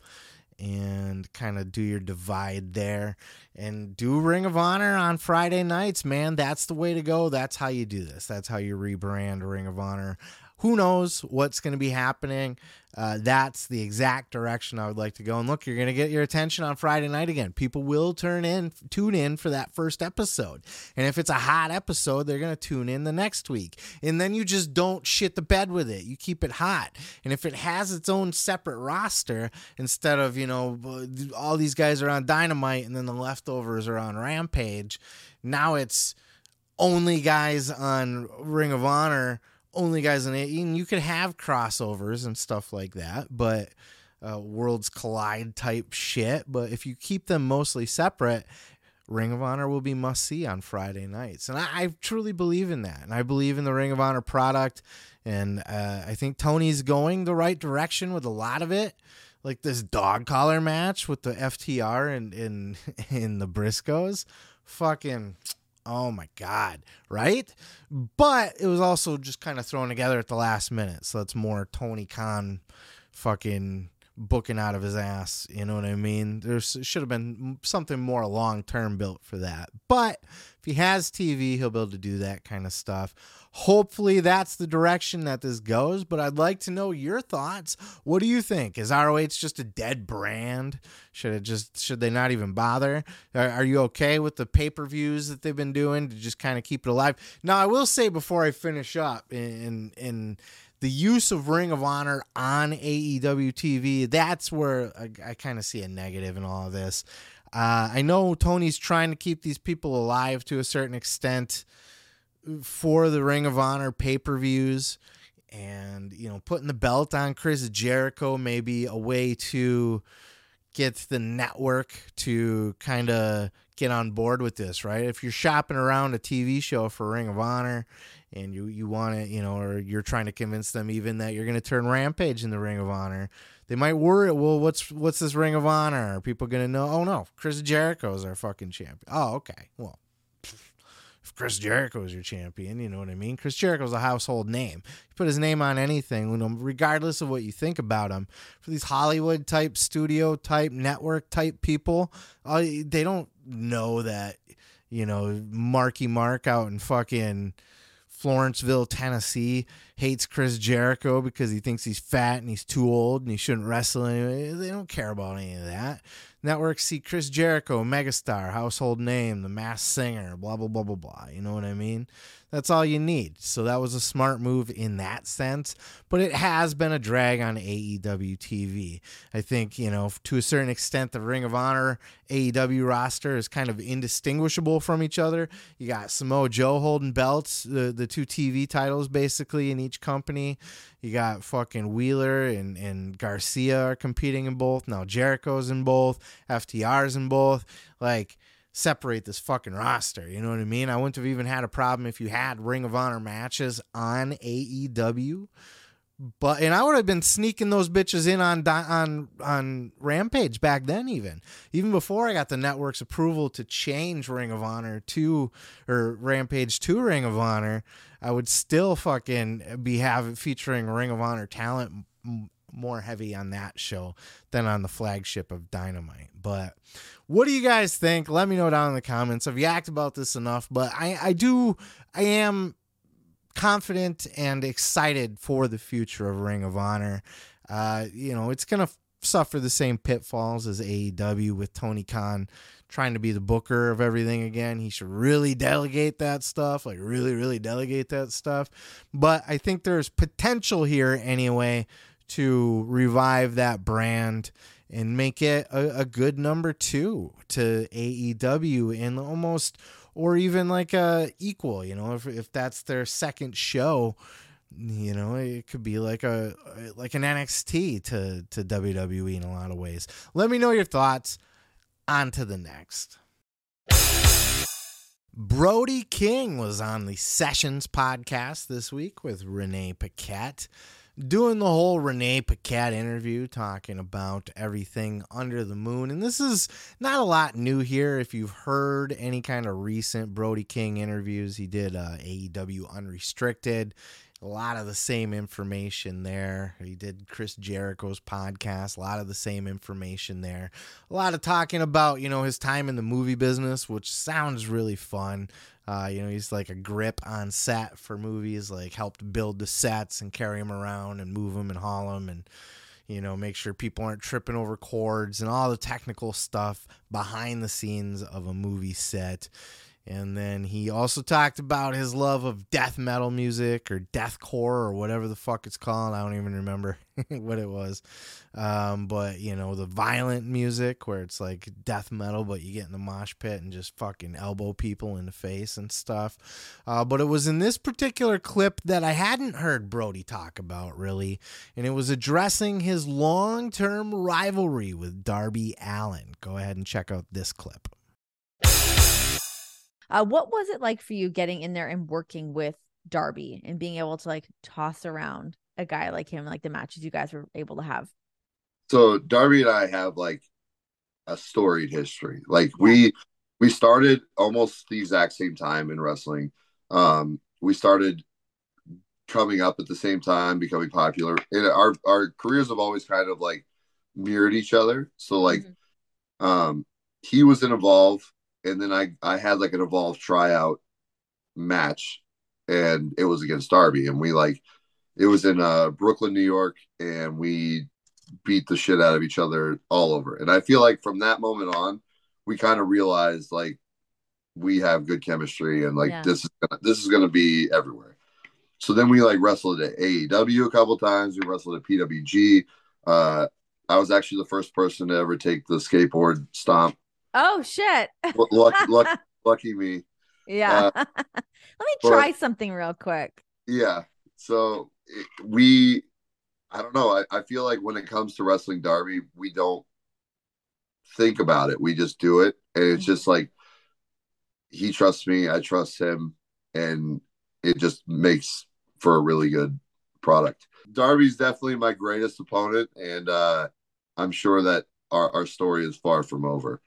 S1: and kind of do your divide there and do Ring of Honor on Friday nights, man. That's the way to go. That's how you do this. That's how you rebrand Ring of Honor. Who knows what's going to be happening? That's the exact direction I would like to go. And look, you're going to get your attention on Friday night again. People will tune in for that first episode. And if it's a hot episode, they're going to tune in the next week. And then you just don't shit the bed with it. You keep it hot. And if it has its own separate roster, instead of, you know, all these guys are on Dynamite and then the leftovers are on Rampage, now it's only guys on Ring of Honor, only guys in it. And you could have crossovers and stuff like that, but Worlds Collide type shit. But if you keep them mostly separate, Ring of Honor will be must-see on Friday nights. And I truly believe in that. And I believe in the Ring of Honor product. And I think Tony's going the right direction with a lot of it. Like this dog collar match with the FTR and in the Briscoes. Fucking... oh my God, right? But it was also just kind of thrown together at the last minute. So it's more Tony Khan fucking booking out of his ass. You know what I mean? There should have been something more long-term built for that. But if he has TV, he'll be able to do that kind of stuff. Hopefully that's the direction that this goes, but I'd like to know your thoughts. What do you think? Is ROH just a dead brand? Should they not even bother? Are you okay with the pay-per-views that they've been doing to just kind of keep it alive? Now, I will say before I finish up, in the use of Ring of Honor on AEW TV, that's where I kind of see a negative in all of this. I know Tony's trying to keep these people alive to a certain extent for the Ring of Honor pay-per-views, and, you know, putting the belt on Chris Jericho may be a way to get the network to kind of get on board with this, right? If you're shopping around a TV show for Ring of Honor and you want it, you know, or you're trying to convince them even that you're going to turn Rampage in the Ring of Honor, they might worry, well, what's this Ring of Honor? Are people going to know, oh no, Chris Jericho's our fucking champion. Oh, okay. Well, if Chris Jericho is your champion, you know what I mean? Chris Jericho's a household name. You put his name on anything, you know, regardless of what you think about him. For these Hollywood type, studio type, network type people, they don't know that, you know, Marky Mark out in fucking Florenceville, Tennessee, hates Chris Jericho because he thinks he's fat and he's too old and he shouldn't wrestle anyway. They don't care about any of that. Networks see Chris Jericho, megastar, household name, the Masked Singer, blah, blah, blah, blah, blah. You know what I mean? That's all you need. So that was a smart move in that sense. But it has been a drag on AEW TV. I think, you know, to a certain extent, the Ring of Honor AEW roster is kind of indistinguishable from each other. You got Samoa Joe holding belts, the two TV titles basically in each company. You got fucking Wheeler and Garcia are competing in both. Now Jericho's in both. FTR's in both. Like, separate this fucking roster. You know what I mean? I wouldn't have even had a problem if you had Ring of Honor matches on AEW and I would have been sneaking those bitches in on Rampage back then, even before I got the network's approval to change Ring of Honor to, or Rampage to Ring of Honor. I would still fucking be featuring Ring of Honor talent more heavy on that show than on the flagship of Dynamite. But what do you guys think? Let me know down in the comments. I've yacked about this enough, but I am confident and excited for the future of Ring of Honor. It's going to suffer the same pitfalls as AEW with Tony Khan trying to be the booker of everything again. He should really delegate that stuff, like really delegate that stuff. But I think there's potential here anyway to revive that brand and make it a good number 2 to AEW in almost, or even like a equal, if that's their second show, it could be like an NXT to WWE in a lot of ways. Let me know your thoughts. On to the next. Brody King was on the Sessions podcast this week with Renee Paquette, doing the whole Renee Paquette interview, talking about everything under the moon. And this is not a lot new here. If you've heard any kind of recent Brody King interviews, he did AEW Unrestricted. A lot of the same information there. He did Chris Jericho's podcast. A lot of the same information there. A lot of talking about, his time in the movie business, which sounds really fun. He's like a grip on set for movies, like helped build the sets and carry them around and move them and haul them and, make sure people aren't tripping over cords and all the technical stuff behind the scenes of a movie set. And then he also talked about his love of death metal music or deathcore or whatever the fuck it's called. I don't even remember what it was. But, the violent music where it's like death metal, but you get in the mosh pit and just fucking elbow people in the face and stuff. But it was in this particular clip that I hadn't heard Brody talk about really. And it was addressing his long-term rivalry with Darby Allin. Go ahead and check out this clip.
S9: What was it like for you getting in there and working with Darby and being able to like toss around a guy like him, like the matches you guys were able to have?
S10: So Darby and I have like a storied history. Like we started almost the exact same time in wrestling. We started coming up at the same time, becoming popular. And our careers have always kind of like mirrored each other. So like he was in Evolve. And then I had like an Evolve tryout match, and it was against Darby. And it was in Brooklyn, New York, and we beat the shit out of each other all over. And I feel like from that moment on, we kind of realized like we have good chemistry and like this is gonna be everywhere. So then we like wrestled at AEW a couple times. We wrestled at PWG. I was actually the first person to ever take the skateboard stomp.
S9: Oh shit!
S10: Lucky me.
S9: Yeah. Let me try something real quick.
S10: Yeah. So I don't know. I feel like when it comes to wrestling Darby, we don't think about it. We just do it, and it's just like he trusts me, I trust him, and it just makes for a really good product. Darby's definitely my greatest opponent, and I'm sure that our story is far from over.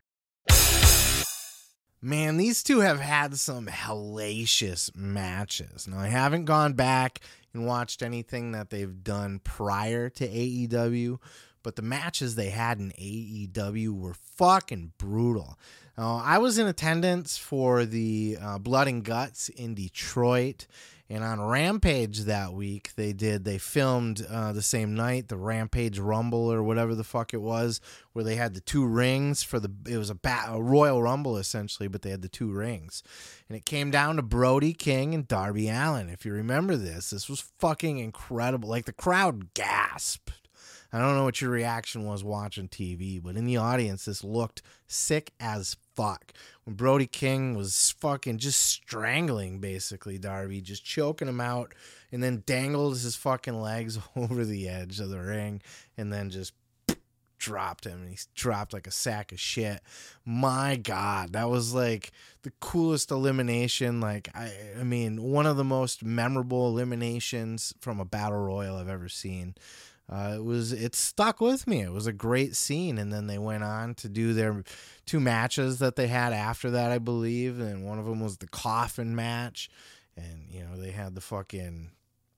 S1: Man, these two have had some hellacious matches. Now, I haven't gone back and watched anything that they've done prior to AEW, but the matches they had in AEW were fucking brutal. I was in attendance for the Blood and Guts in Detroit, and on Rampage that week, they filmed the same night, the Rampage Rumble or whatever the fuck it was, where they had the two rings it was a Royal Rumble essentially, but they had the two rings. And it came down to Brody King and Darby Allin. If you remember this was fucking incredible. Like the crowd gasped. I don't know what your reaction was watching TV, but in the audience, this looked sick as fuck. When Brody King was fucking just strangling, basically, Darby, just choking him out, and then dangled his fucking legs over the edge of the ring, and then just dropped him, and he dropped like a sack of shit. My God, that was like the coolest elimination. Like, I mean, one of the most memorable eliminations from a battle royal I've ever seen. It stuck with me. It was a great scene. And then they went on to do their 2 matches that they had after that, I believe. And one of them was the coffin match. And, you know, they had the fucking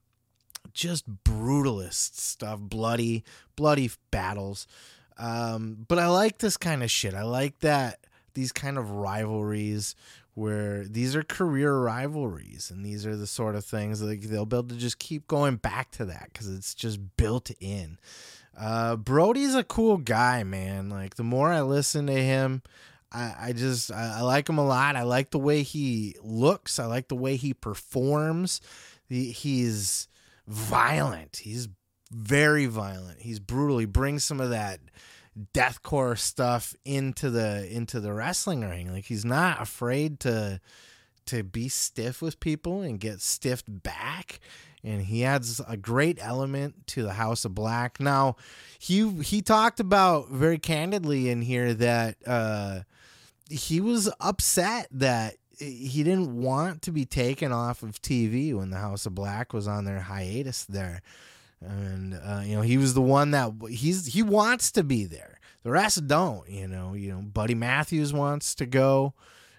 S1: just brutalist stuff, bloody battles. But I like this kind of shit. I like that these kind of rivalries where these are career rivalries, and these are the sort of things that they'll be able to just keep going back to that because it's just built in. Brody's a cool guy, man. Like, the more I listen to him, I like him a lot. I like the way he looks. I like the way he performs. He's violent. He's very violent. He's brutal. He brings some of that deathcore stuff into the wrestling ring. Like, he's not afraid to be stiff with people and get stiffed back. And he adds a great element to the House of Black. Now, he talked about very candidly in here that he was upset that he didn't want to be taken off of TV when the House of Black was on their hiatus there. And, you know, he was the one that he wants to be there. The rest don't, you know, Buddy Matthews wants to go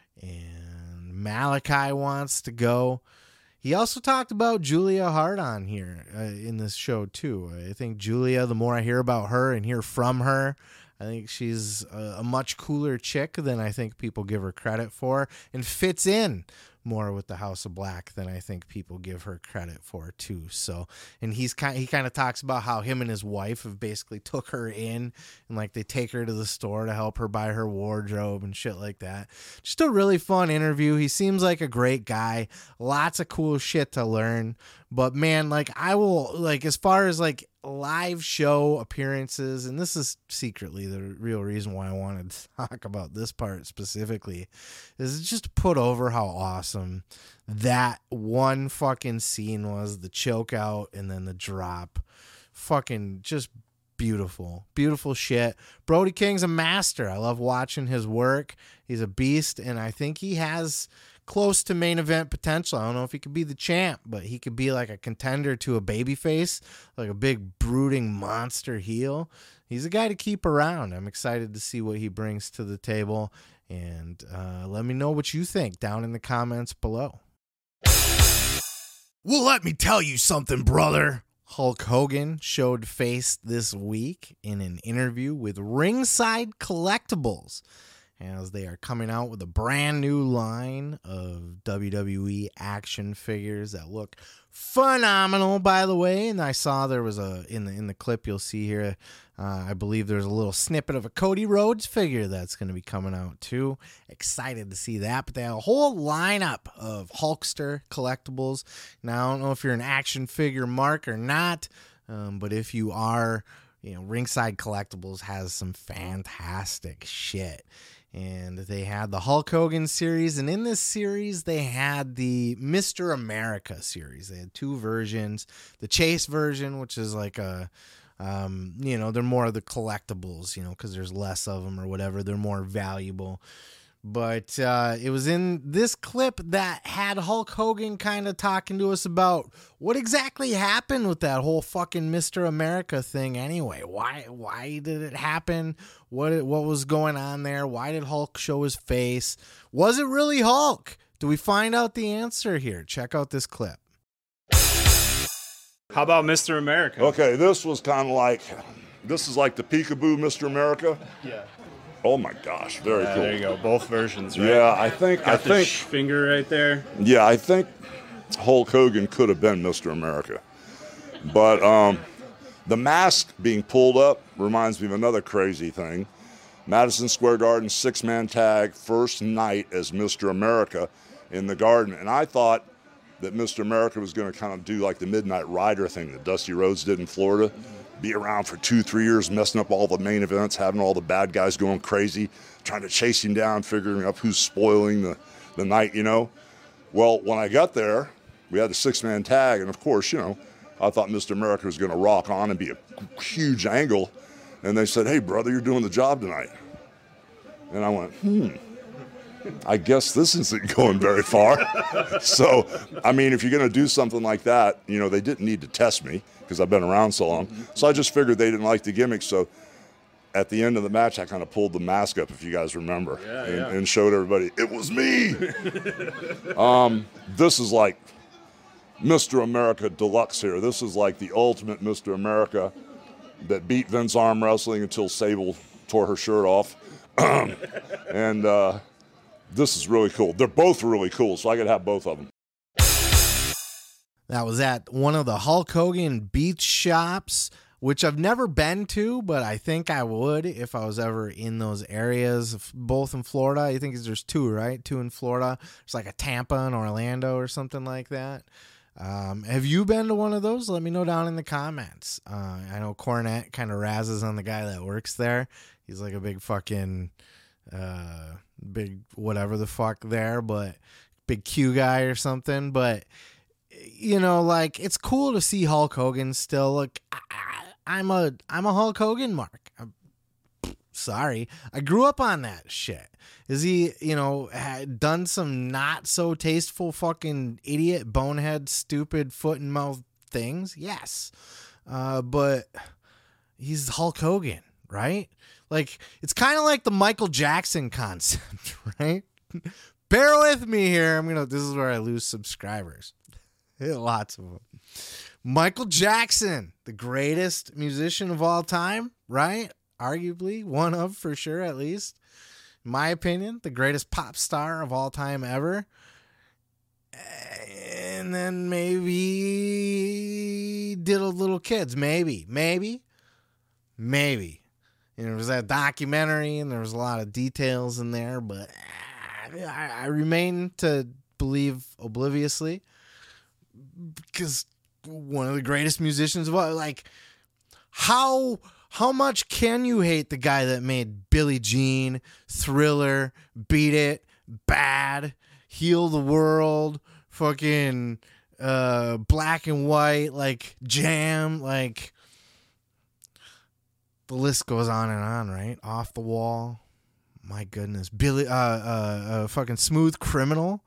S1: and Malachi wants to go. He also talked about Julia Hart on here in this show too. I think Julia, the more I hear about her and hear from her, I think she's a much cooler chick than I think people give her credit for, and fits in more with the House of Black than I think people give her credit for too. So, and he kind of talks about how him and his wife have basically took her in, and like they take her to the store to help her buy her wardrobe and shit like that. Just a really fun interview. He seems like a great guy. Lots of cool shit to learn. But man, like, I will, like, as far as like live show appearances, and this is secretly the real reason why I wanted to talk about this part specifically, is just to put over how awesome that one fucking scene was, the choke out and then the drop. Fucking just beautiful shit. Brody King's a master. I love watching his work. He's a beast, and I think he has close to main event potential. I don't know if he could be the champ, but he could be like a contender to a babyface, like a big brooding monster heel. He's a guy to keep around. I'm excited to see what he brings to the table, and let me know what you think down in the comments below. Well, let me tell you something, brother. Hulk Hogan showed face this week in an interview with Ringside Collectibles, as they are coming out with a brand new line of WWE action figures that look phenomenal, by the way. And I saw there was in the clip you'll see here, I believe there's a little snippet of a Cody Rhodes figure that's going to be coming out too. Excited to see that. But they have a whole lineup of Hulkster collectibles. Now, I don't know if you're an action figure mark or not, but if you are, you know, Ringside Collectibles has some fantastic shit. And they had the Hulk Hogan series, and in this series they had the Mr. America series. They had 2 versions. The Chase version, which is like a, you know, they're more of the collectibles, you know, because there's less of them or whatever. They're more valuable. But it was in this clip that had Hulk Hogan kind of talking to us about what exactly happened with that whole fucking Mr. America thing anyway. Why did it happen? What was going on there? Why did Hulk show his face? Was it really Hulk? Do we find out the answer here? Check out this clip.
S11: How about Mr. America?
S12: Okay, this was kind of like, this is like the peekaboo Mr. America.
S11: Yeah.
S12: Oh my gosh, very cool.
S11: There you go, both versions, right?
S12: Yeah, I think
S11: finger right there.
S12: Yeah, I think Hulk Hogan could have been Mr. America. But the mask being pulled up reminds me of another crazy thing. Madison Square Garden 6-man tag, first night as Mr. America in the Garden. And I thought that Mr. America was going to kind of do like the Midnight Rider thing that Dusty Rhodes did in Florida. Be around for 2-3 years, messing up all the main events, having all the bad guys going crazy, trying to chase him down, figuring out who's spoiling the night, you know. Well, when I got there, we had the 6-man tag, and of course, you know, I thought Mr. America was going to rock on and be a huge angle. And they said, hey, brother, you're doing the job tonight. And I went, I guess this isn't going very far. So, I mean, if you're going to do something like that, you know, they didn't need to test me because I've been around so long. So I just figured they didn't like the gimmick. So at the end of the match, I kind of pulled the mask up, if you guys remember, and showed everybody, it was me. This is like Mr. America Deluxe here. This is like the ultimate Mr. America that beat Vince Arm Wrestling until Sable tore her shirt off. And this is really cool. They're both really cool, so I could have both of them.
S1: That was at one of the Hulk Hogan beach shops, which I've never been to, but I think I would if I was ever in those areas, both in Florida. I think there's two, right? Two in Florida. There's like a Tampa and Orlando or something like that. Have you been to one of those? Let me know down in the comments. I know Cornette kind of razzes on the guy that works there. He's like a big fucking, big whatever the fuck there, but big Q guy or something. But, you know, like, it's cool to see Hulk Hogan still. Like, I'm a Hulk Hogan mark. Sorry. I grew up on that shit. Is he, you know, had done some not so tasteful fucking idiot, bonehead, stupid foot and mouth things? Yes. But he's Hulk Hogan, right? Like, it's kind of like the Michael Jackson concept, right? Bear with me here. This is where I lose subscribers. Lots of them. Michael Jackson, the greatest musician of all time, right? Arguably, one of, for sure, at least. In my opinion, the greatest pop star of all time ever. And then maybe did a little kids. Maybe. And there was that documentary, and there was a lot of details in there, but I remain to believe obliviously, because one of the greatest musicians of all, like, how much can you hate the guy that made Billie Jean, Thriller, Beat It, Bad, Heal the World, fucking Black and White, like Jam, like the list goes on, right? Off the Wall. My goodness. Fucking Smooth Criminal.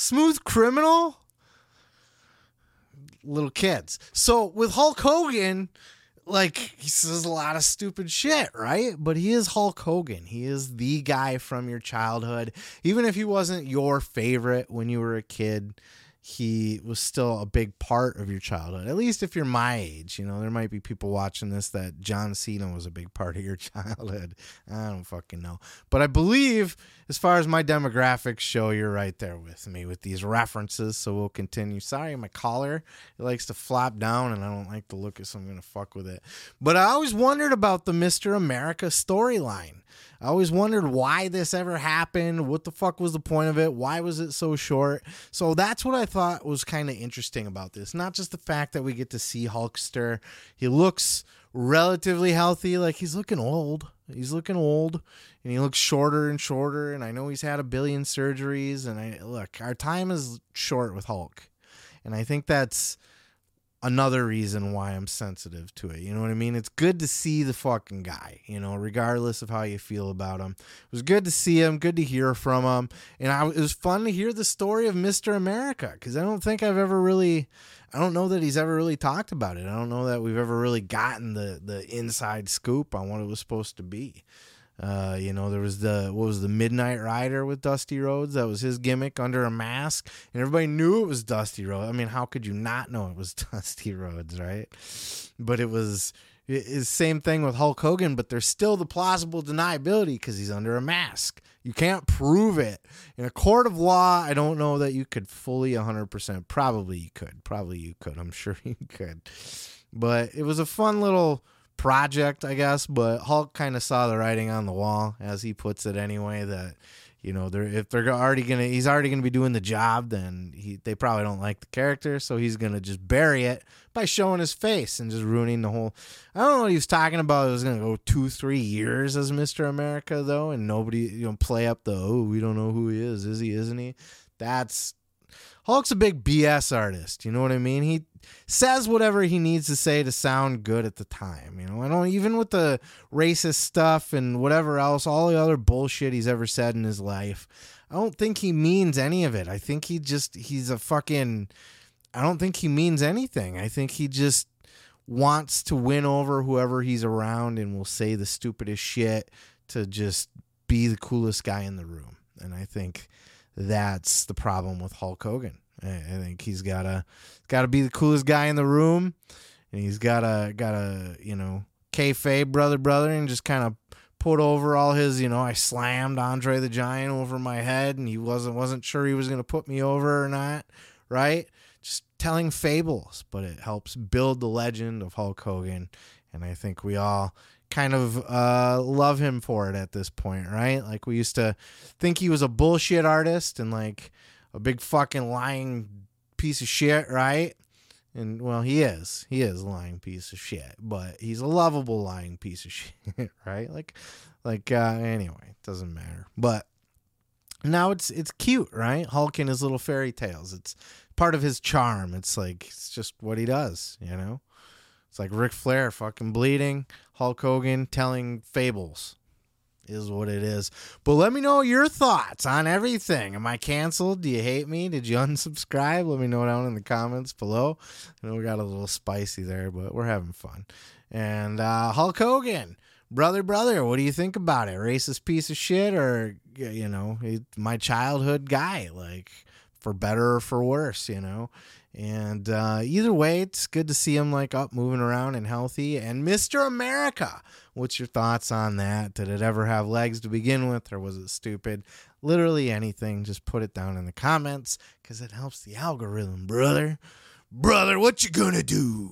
S1: Little kids. So with Hulk Hogan, like, he says a lot of stupid shit, right? But he is Hulk Hogan. He is the guy from your childhood. Even if he wasn't your favorite when you were a kid, he was still a big part of your childhood. At least if you're my age, you know, there might be people watching this that John Cena was a big part of your childhood. I don't fucking know. But I believe, as far as my demographics show, you're right there with me with these references. So we'll continue. Sorry, my collar, it likes to flop down and I don't like to look at, so I'm going to fuck with it. But I always wondered about the Mr. America storyline. I always wondered why this ever happened. What the fuck was the point of it? Why was it so short? So that's what I thought was kind of interesting about this. Not just the fact that we get to see Hulkster. He looks relatively healthy. Like, he's looking old. And he looks shorter and shorter. And I know he's had 1 billion surgeries. And look, our time is short with Hulk. And I think that's another reason why I'm sensitive to it. You know what I mean? It's good to see the fucking guy, you know, regardless of how you feel about him. It was good to see him, good to hear from him. And it was fun to hear the story of Mr. America, because I don't know that he's ever really talked about it. I don't know that we've ever really gotten the inside scoop on what it was supposed to be. You know, there was the Midnight Rider with Dusty Rhodes. That was his gimmick under a mask, and everybody knew it was Dusty Rhodes. I mean, how could you not know it was Dusty Rhodes, right? But it's same thing with Hulk Hogan, but there's still the plausible deniability because he's under a mask. You can't prove it. In a court of law, I don't know that you could fully 100%. Probably you could. I'm sure you could. But it was a fun little project, I guess, but Hulk kind of saw the writing on the wall, as he puts it anyway, that, you know, he's already gonna be doing the job, then they probably don't like the character, so he's gonna just bury it by showing his face and just ruining the whole. I don't know what he was talking about. It was gonna go 2-3 years as Mr. America, though, and nobody, you know, play up the, oh, we don't know who he is he, isn't he? That's Hulk's a big BS artist. You know what I mean? He says whatever he needs to say to sound good at the time. You know, I don't, even with the racist stuff and whatever else, all the other bullshit he's ever said in his life, I don't think he means any of it. I think he's a fucking, I don't think he means anything. I think he just wants to win over whoever he's around and will say the stupidest shit to just be the coolest guy in the room. And I think that's the problem with Hulk Hogan. I think he's gotta be the coolest guy in the room, and he's gotta kayfabe brother, and just kind of put over all his, I slammed Andre the Giant over my head, and he wasn't sure he was gonna put me over or not, right? Just telling fables, but it helps build the legend of Hulk Hogan, and I think we all kind of love him for it at this point, right? Like, we used to think he was a bullshit artist and like a big fucking lying piece of shit, right? And well, he is a lying piece of shit, but he's a lovable lying piece of shit, right? Anyway, it doesn't matter. But now it's cute, right? Hulk and his little fairy tales. It's part of his charm. It's just what he does, you know? It's like Ric Flair fucking bleeding, Hulk Hogan telling fables is what it is. But let me know your thoughts on everything. Am I canceled? Do you hate me? Did you unsubscribe? Let me know down in the comments below. I know we got a little spicy there, but we're having fun. And Hulk Hogan, brother, what do you think about it? Racist piece of shit, or, my childhood guy, like, for better or for worse, And either way, it's good to see him up, moving around and healthy. And Mr. America, what's your thoughts on that? Did it ever have legs to begin with, or was it stupid? Literally anything, just put it down in the comments, because it helps the algorithm, brother. Brother, what you gonna do?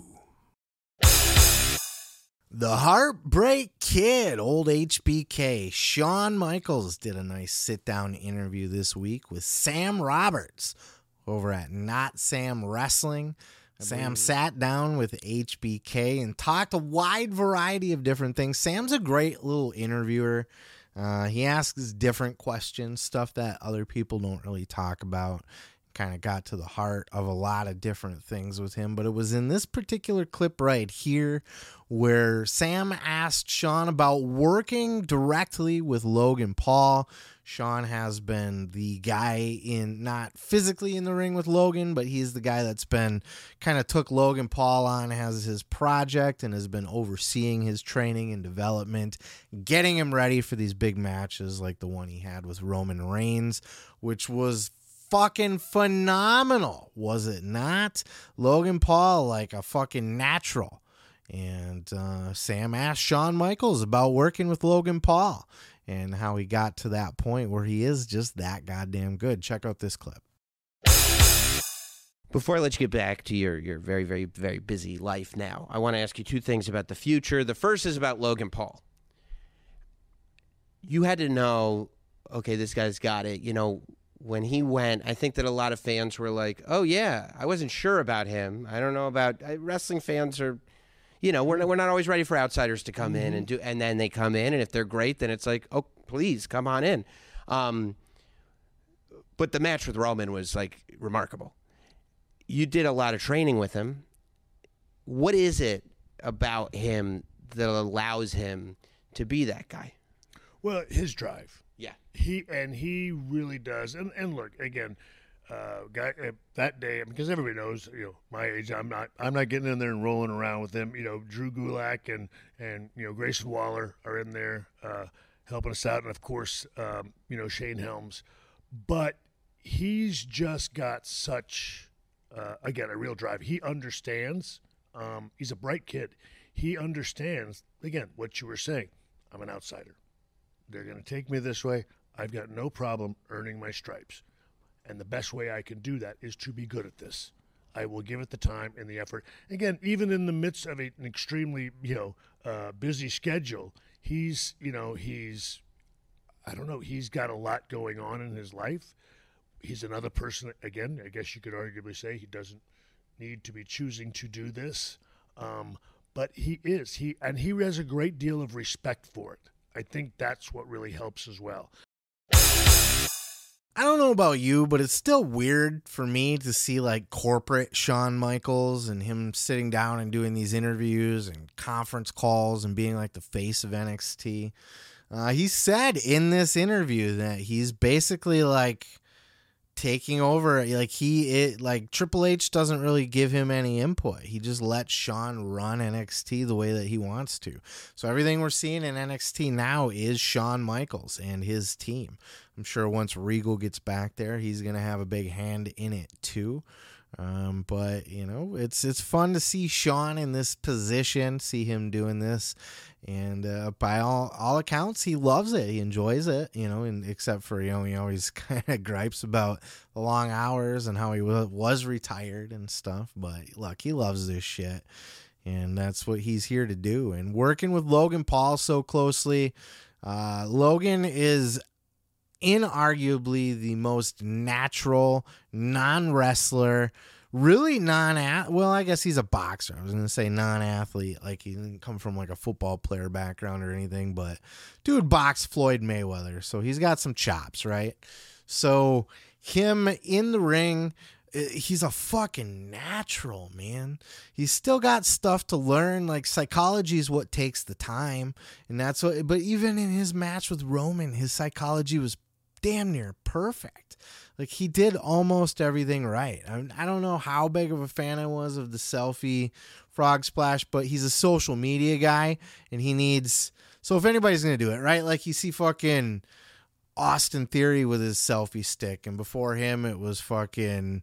S1: The Heartbreak Kid, old HBK, Shawn Michaels did a nice sit-down interview this week with Sam Roberts over at Not Sam Wrestling. Sam sat down with HBK and talked a wide variety of different things. Sam's a great little interviewer. He asks different questions, stuff that other people don't really talk about. Kind of got to the heart of a lot of different things with him. But it was in this particular clip right here where Sam asked Shawn about working directly with Logan Paul. Shawn has been the guy not physically in the ring with Logan, but he's the guy that's been kind of took Logan Paul on as his project and has been overseeing his training and development, getting him ready for these big matches like the one he had with Roman Reigns, which was fucking phenomenal, was it not? Logan Paul, like a fucking natural. And Sam asked Shawn Michaels about working with Logan Paul and how he got to that point where he is just that goddamn good. Check out this clip.
S13: Before I let you get back to your very, very, very busy life now, I want to ask you two things about the future. The first is about Logan Paul. You had to know, okay, this guy's got it. When he went, I think that a lot of fans were like, oh, yeah, I wasn't sure about him. I don't know about wrestling fans are, we're not always ready for outsiders to come in and then they come in. And if they're great, then it's like, oh, please come on in. But the match with Roman was remarkable. You did a lot of training with him. What is it about him that allows him to be that guy?
S14: Well, his drive.
S13: Yeah.
S14: He really does. And look, again, that day, because everybody knows, my age, I'm not getting in there and rolling around with them. Drew Gulak and Grayson Waller are in there helping us out, and of course, Shane Helms. But he's just got such again, a real drive. He understands. He's a bright kid. He understands, again, what you were saying. I'm an outsider. They're going to take me this way. I've got no problem earning my stripes. And the best way I can do that is to be good at this. I will give it the time and the effort. Again, even in the midst of an extremely, busy schedule, he's got a lot going on in his life. He's another person, again, I guess you could arguably say he doesn't need to be choosing to do this. But he has a great deal of respect for it. I think that's what really helps as well.
S1: I don't know about you, but it's still weird for me to see like corporate Shawn Michaels and him sitting down and doing these interviews and conference calls and being like the face of NXT. He said in this interview that he's basically like taking over. Like Triple H doesn't really give him any input. He just lets Shawn run NXT the way that he wants to. So everything we're seeing in NXT now is Shawn Michaels and his team. I'm sure once Regal gets back there, he's going to have a big hand in it too. But you know, it's fun to see Shawn in this position, see him doing this. And by all accounts, he loves it. He enjoys it, you know, and except for, you know, he always kind of gripes about the long hours and how he was retired and stuff. But look, he loves this shit. And that's what he's here to do. And working with Logan Paul so closely, Logan is inarguably the most natural non-wrestler, really well, I guess he's a boxer. I was going to say non-athlete, like he didn't come from like a football player background or anything, but dude boxed Floyd Mayweather, so he's got some chops, right? So him in the ring, he's a fucking natural, man. He's still got stuff to learn. Like psychology is what takes the time, and that's what. But even in his match with Roman, his psychology was damn near perfect. Like he did almost everything right. I don't know how big of a fan I was of the selfie frog splash, but he's a social media guy, and he needs. So if anybody's gonna do it, right? Like you see fucking Austin Theory with his selfie stick, and before him it was fucking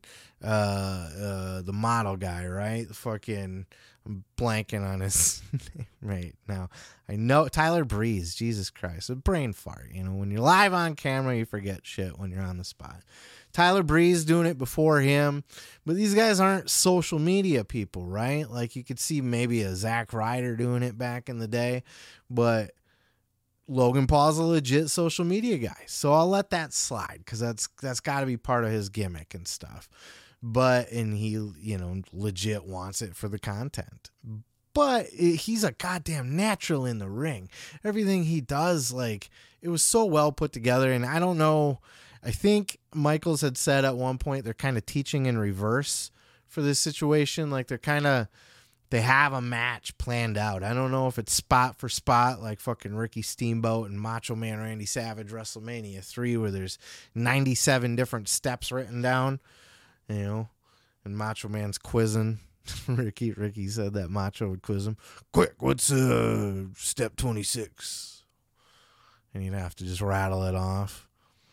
S1: the model guy, right? Fucking, I'm blanking on his name right now. I know Tyler Breeze. Jesus Christ, a brain fart. You know, when you're live on camera, you forget shit when you're on the spot. Tyler Breeze doing it before him, but these guys aren't social media people, right? Like you could see maybe a Zack Ryder doing it back in the day, but Logan Paul's a legit social media guy, so I'll let that slide because that's got to be part of his gimmick and stuff. And he, you know, legit wants it for the content. But he's a goddamn natural in the ring. Everything he does, like, it was so well put together. And I don't know, I think Michaels had said at one point they're kind of teaching in reverse for this situation. Like they have a match planned out. I don't know if it's spot for spot like fucking Ricky Steamboat and Macho Man Randy Savage WrestleMania 3 where there's 97 different steps written down, you know, and Macho Man's quizzing. Ricky said that Macho would quiz him. Quick, what's step 26? And he'd have to just rattle it off.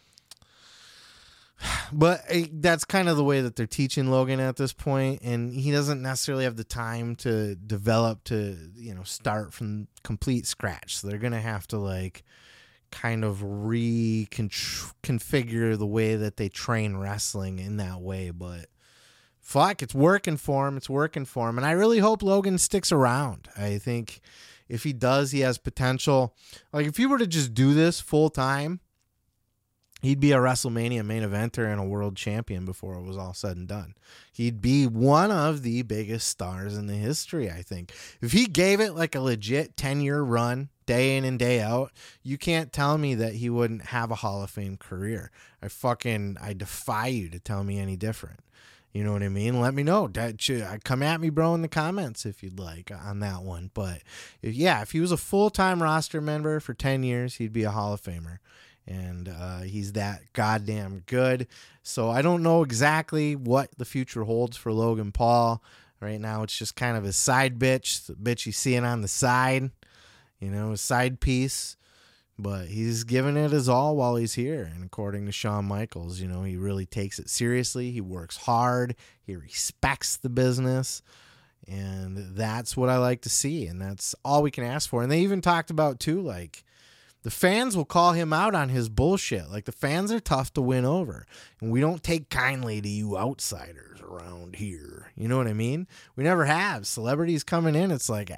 S1: But that's kind of the way that they're teaching Logan at this point, and he doesn't necessarily have the time to develop to, you know, start from complete scratch. So they're going to have to like kind of reconfigure the way that they train wrestling in that way. But fuck, it's working for him. It's working for him. And I really hope Logan sticks around. I think if he does, he has potential. Like if he were to just do this full time, he'd be a WrestleMania main eventer and a world champion before it was all said and done. He'd be one of the biggest stars in the history, I think. If he gave it like a legit 10-year run, day in and day out, you can't tell me that he wouldn't have a Hall of Fame career. I defy you to tell me any different. You know what I mean? Let me know. Come at me, bro, in the comments if you'd like on that one. But if he was a full-time roster member for 10 years, he'd be a Hall of Famer. And he's that goddamn good. So I don't know exactly what the future holds for Logan Paul. Right now, it's just kind of his side bitch, the bitch you seeing on the side, you know, a side piece. But he's giving it his all while he's here. And according to Shawn Michaels, you know, he really takes it seriously. He works hard. He respects the business. And that's what I like to see. And that's all we can ask for. And they even talked about, too, like, the fans will call him out on his bullshit. Like, the fans are tough to win over. And we don't take kindly to you outsiders around here. You know what I mean? We never have. Celebrities coming in, it's like,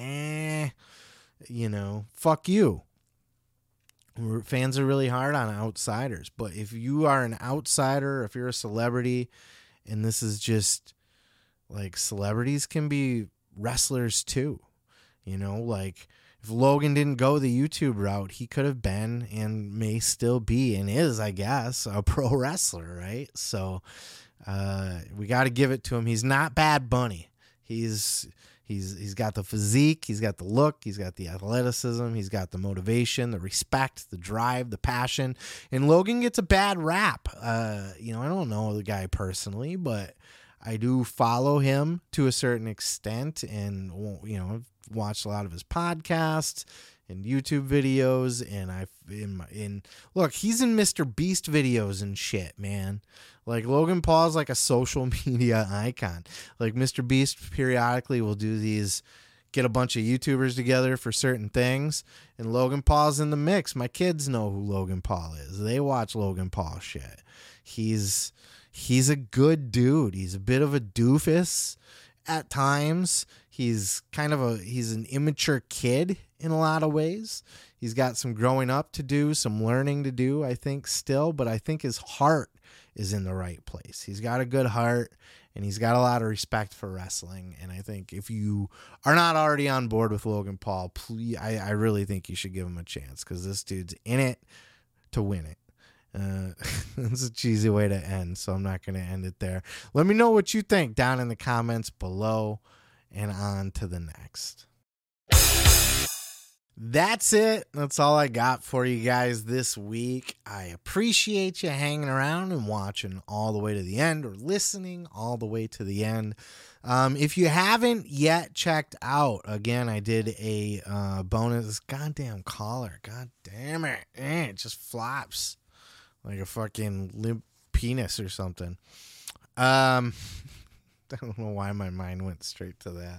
S1: you know, fuck you. Fans are really hard on outsiders. But if you are an outsider, if you're a celebrity, and this is just, like, celebrities can be wrestlers too. You know, like, if Logan didn't go the YouTube route, he could have been and may still be and is, I guess, a pro wrestler, right? So we got to give it to him. He's not Bad Bunny. He's got the physique, he's got the look, he's got the athleticism, he's got the motivation, the respect, the drive, the passion. And Logan gets a bad rap. I don't know the guy personally, but I do follow him to a certain extent, and I've watched a lot of his podcasts and YouTube videos, and look, he's in Mr. Beast videos and shit, man. Like, Logan Paul's like a social media icon. Like, Mr. Beast periodically will do these, get a bunch of YouTubers together for certain things, and Logan Paul's in the mix. My kids know who Logan Paul is. They watch Logan Paul shit. He's a good dude. He's a bit of a doofus at times. He's an immature kid in a lot of ways. He's got some growing up to do, some learning to do, I think, still, but I think his heart is in the right place. He's got a good heart, and he's got a lot of respect for wrestling. And I think if you are not already on board with Logan Paul, please, I really think you should give him a chance, because this dude's in it to win it. It's a cheesy way to end, so I'm not going to end it there. Let me know what you think down in the comments below, and on to the next. That's it. That's all I got for you guys this week. I appreciate you hanging around and watching all the way to the end, or listening all the way to the end. If you haven't yet checked out, again, I did a bonus goddamn collar. God damn it. It just flops like a fucking limp penis or something. I don't know why my mind went straight to that.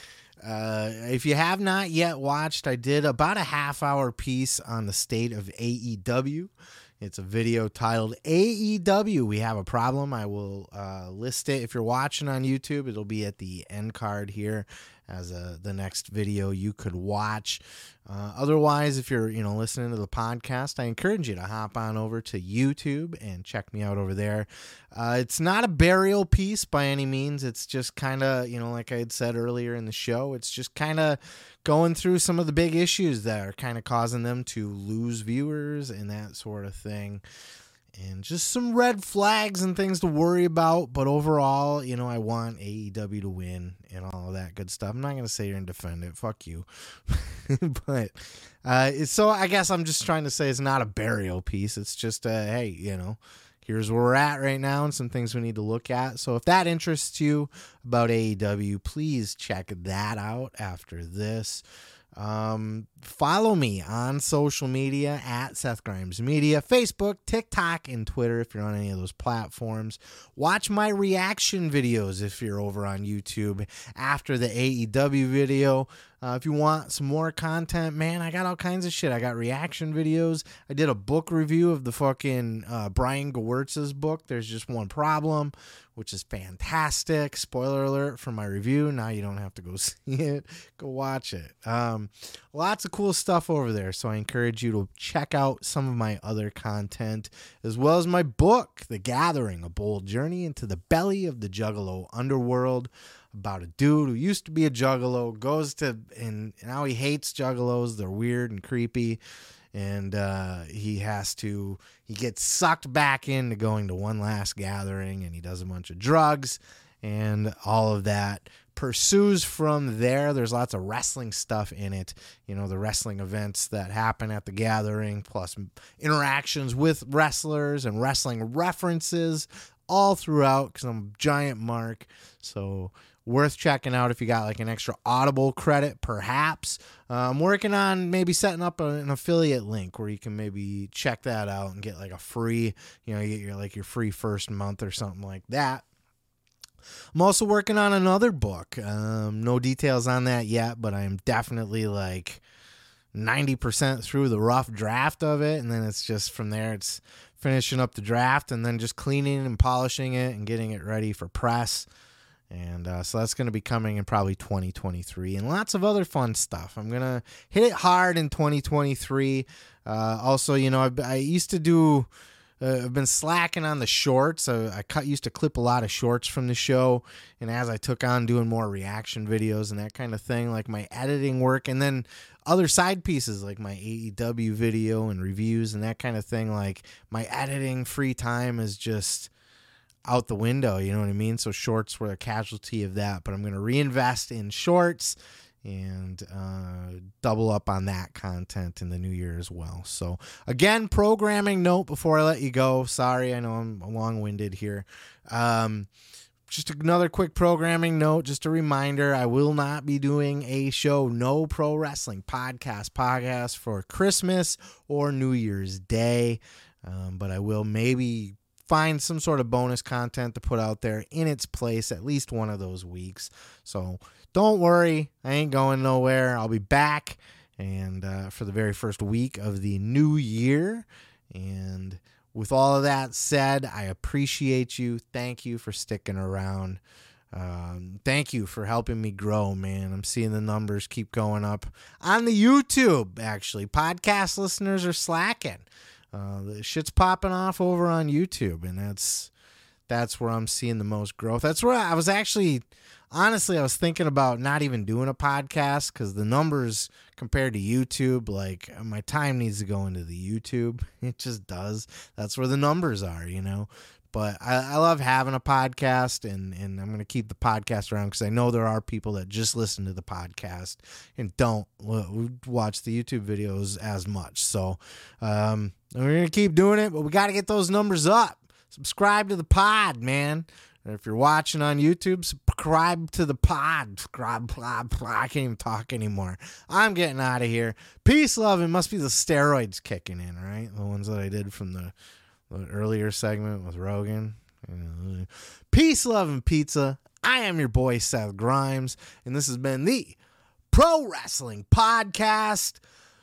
S1: If you have not yet watched, I did about a half-hour piece on the state of AEW. It's a video titled AEW, We Have a Problem. I will list it. If you're watching on YouTube, it'll be at the end card here as the next video you could watch. Otherwise, if you're listening to the podcast, I encourage you to hop on over to YouTube and check me out over there. It's not a burial piece by any means. It's just kind of, like I had said earlier in the show, it's just kind of going through some of the big issues that are kind of causing them to lose viewers and that sort of thing. And just some red flags and things to worry about. But overall, I want AEW to win and all of that good stuff. I'm not going to sit here and defend it. Fuck you. But so I guess I'm just trying to say it's not a burial piece. It's just, hey, here's where we're at right now and some things we need to look at. So if that interests you about AEW, please check that out after this. Follow me on social media at Seth Grimes Media, Facebook, TikTok, and Twitter if you're on any of those platforms. Watch my reaction videos if you're over on YouTube after the AEW video. If you want some more content, man, I got all kinds of shit. I got reaction videos. I did a book review of the fucking Brian Gewirtz's book, There's Just One Problem, which is fantastic. Spoiler alert for my review. Now you don't have to go see it. Go watch it. Lots of cool stuff over there. So I encourage you to check out some of my other content, as well as my book, The Gathering, A Bold Journey into the Belly of the Juggalo Underworld, about a dude who used to be a juggalo, goes to, and now he hates juggalos. They're weird and creepy. And he gets sucked back into going to one last gathering, and he does a bunch of drugs and all of that pursues from there. There's lots of wrestling stuff in it, the wrestling events that happen at the gathering, plus interactions with wrestlers and wrestling references all throughout, because I'm a giant mark. So worth checking out if you got like an extra Audible credit, perhaps. I'm working on maybe setting up an affiliate link where you can maybe check that out and get like a free, you get your free first month or something like that. I'm also working on another book. No details on that yet, but I'm definitely like 90% through the rough draft of it. And then it's just from there, it's finishing up the draft and then just cleaning and polishing it and getting it ready for press. And so that's going to be coming in probably 2023, and lots of other fun stuff. I'm going to hit it hard in 2023. Also, I used to do I've been slacking on the shorts. I used to clip a lot of shorts from the show, and as I took on doing more reaction videos and that kind of thing, like my editing work, and then other side pieces like my AEW video and reviews and that kind of thing, like my editing free time is just out the window, you know what I mean? So shorts were a casualty of that, but I'm going to reinvest in shorts and double up on that content in the new year as well. So again, programming note before I let you go. Sorry, I know I'm long-winded here. Just another quick programming note, just a reminder, I will not be doing a show, no pro wrestling podcast for Christmas or New Year's Day, but I will maybe find some sort of bonus content to put out there in its place at least one of those weeks. So don't worry, I ain't going nowhere. I'll be back and for the very first week of the new year. And with all of that said, I appreciate you. Thank you for sticking around. Thank you for helping me grow, man. I'm seeing the numbers keep going up on the YouTube, actually. Podcast listeners are slacking. The shit's popping off over on YouTube, and that's where I'm seeing the most growth. That's where I was actually, honestly, I was thinking about not even doing a podcast because the numbers compared to YouTube, like my time needs to go into the YouTube. It just does. That's where the numbers are, you know. But I love having a podcast, and I'm going to keep the podcast around because I know there are people that just listen to the podcast and don't watch the YouTube videos as much. So we're going to keep doing it, but we got to get those numbers up. Subscribe to the pod, man. And if you're watching on YouTube, subscribe to the pod. I can't even talk anymore. I'm getting out of here. Peace, love. It must be the steroids kicking in, right? The ones that I did from the earlier segment with Rogan. Peace, love, and pizza. I am your boy, Seth Grimes, and this has been the Pro Wrestling Podcast.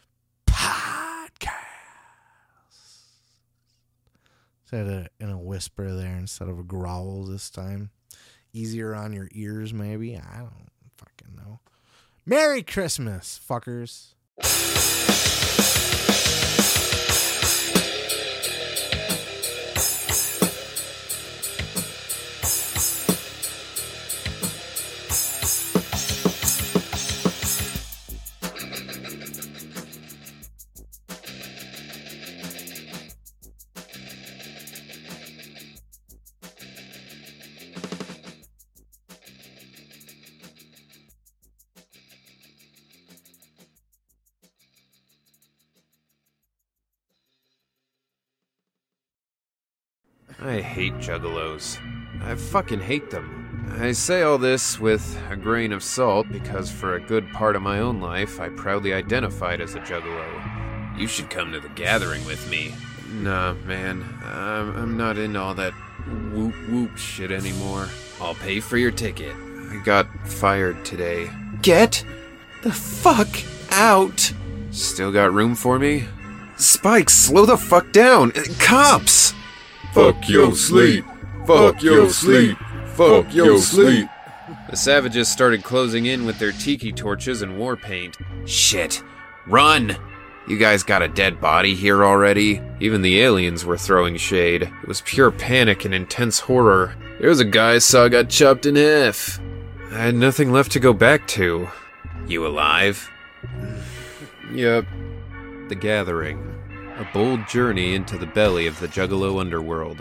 S1: Said it in a whisper there instead of a growl this time. Easier on your ears, maybe. I don't fucking know. Merry Christmas, fuckers.
S15: I hate juggalos. I fucking hate them. I say all this with a grain of salt because for a good part of my own life, I proudly identified as a juggalo. You should come to the gathering with me. Nah, man. I'm not in all that whoop-whoop shit anymore. I'll pay for your ticket. I got fired today. Get the fuck out! Still got room for me? Spike, slow the fuck down! Cops!
S16: Fuck your sleep. Fuck your sleep. Fuck your sleep.
S15: The savages started closing in with their tiki torches and war paint. Shit. Run! You guys got a dead body here already? Even the aliens were throwing shade. It was pure panic and intense horror. There was a guy I saw got chopped in half. I had nothing left to go back to. You alive? Yep. The Gathering. A bold journey into the belly of the Juggalo underworld.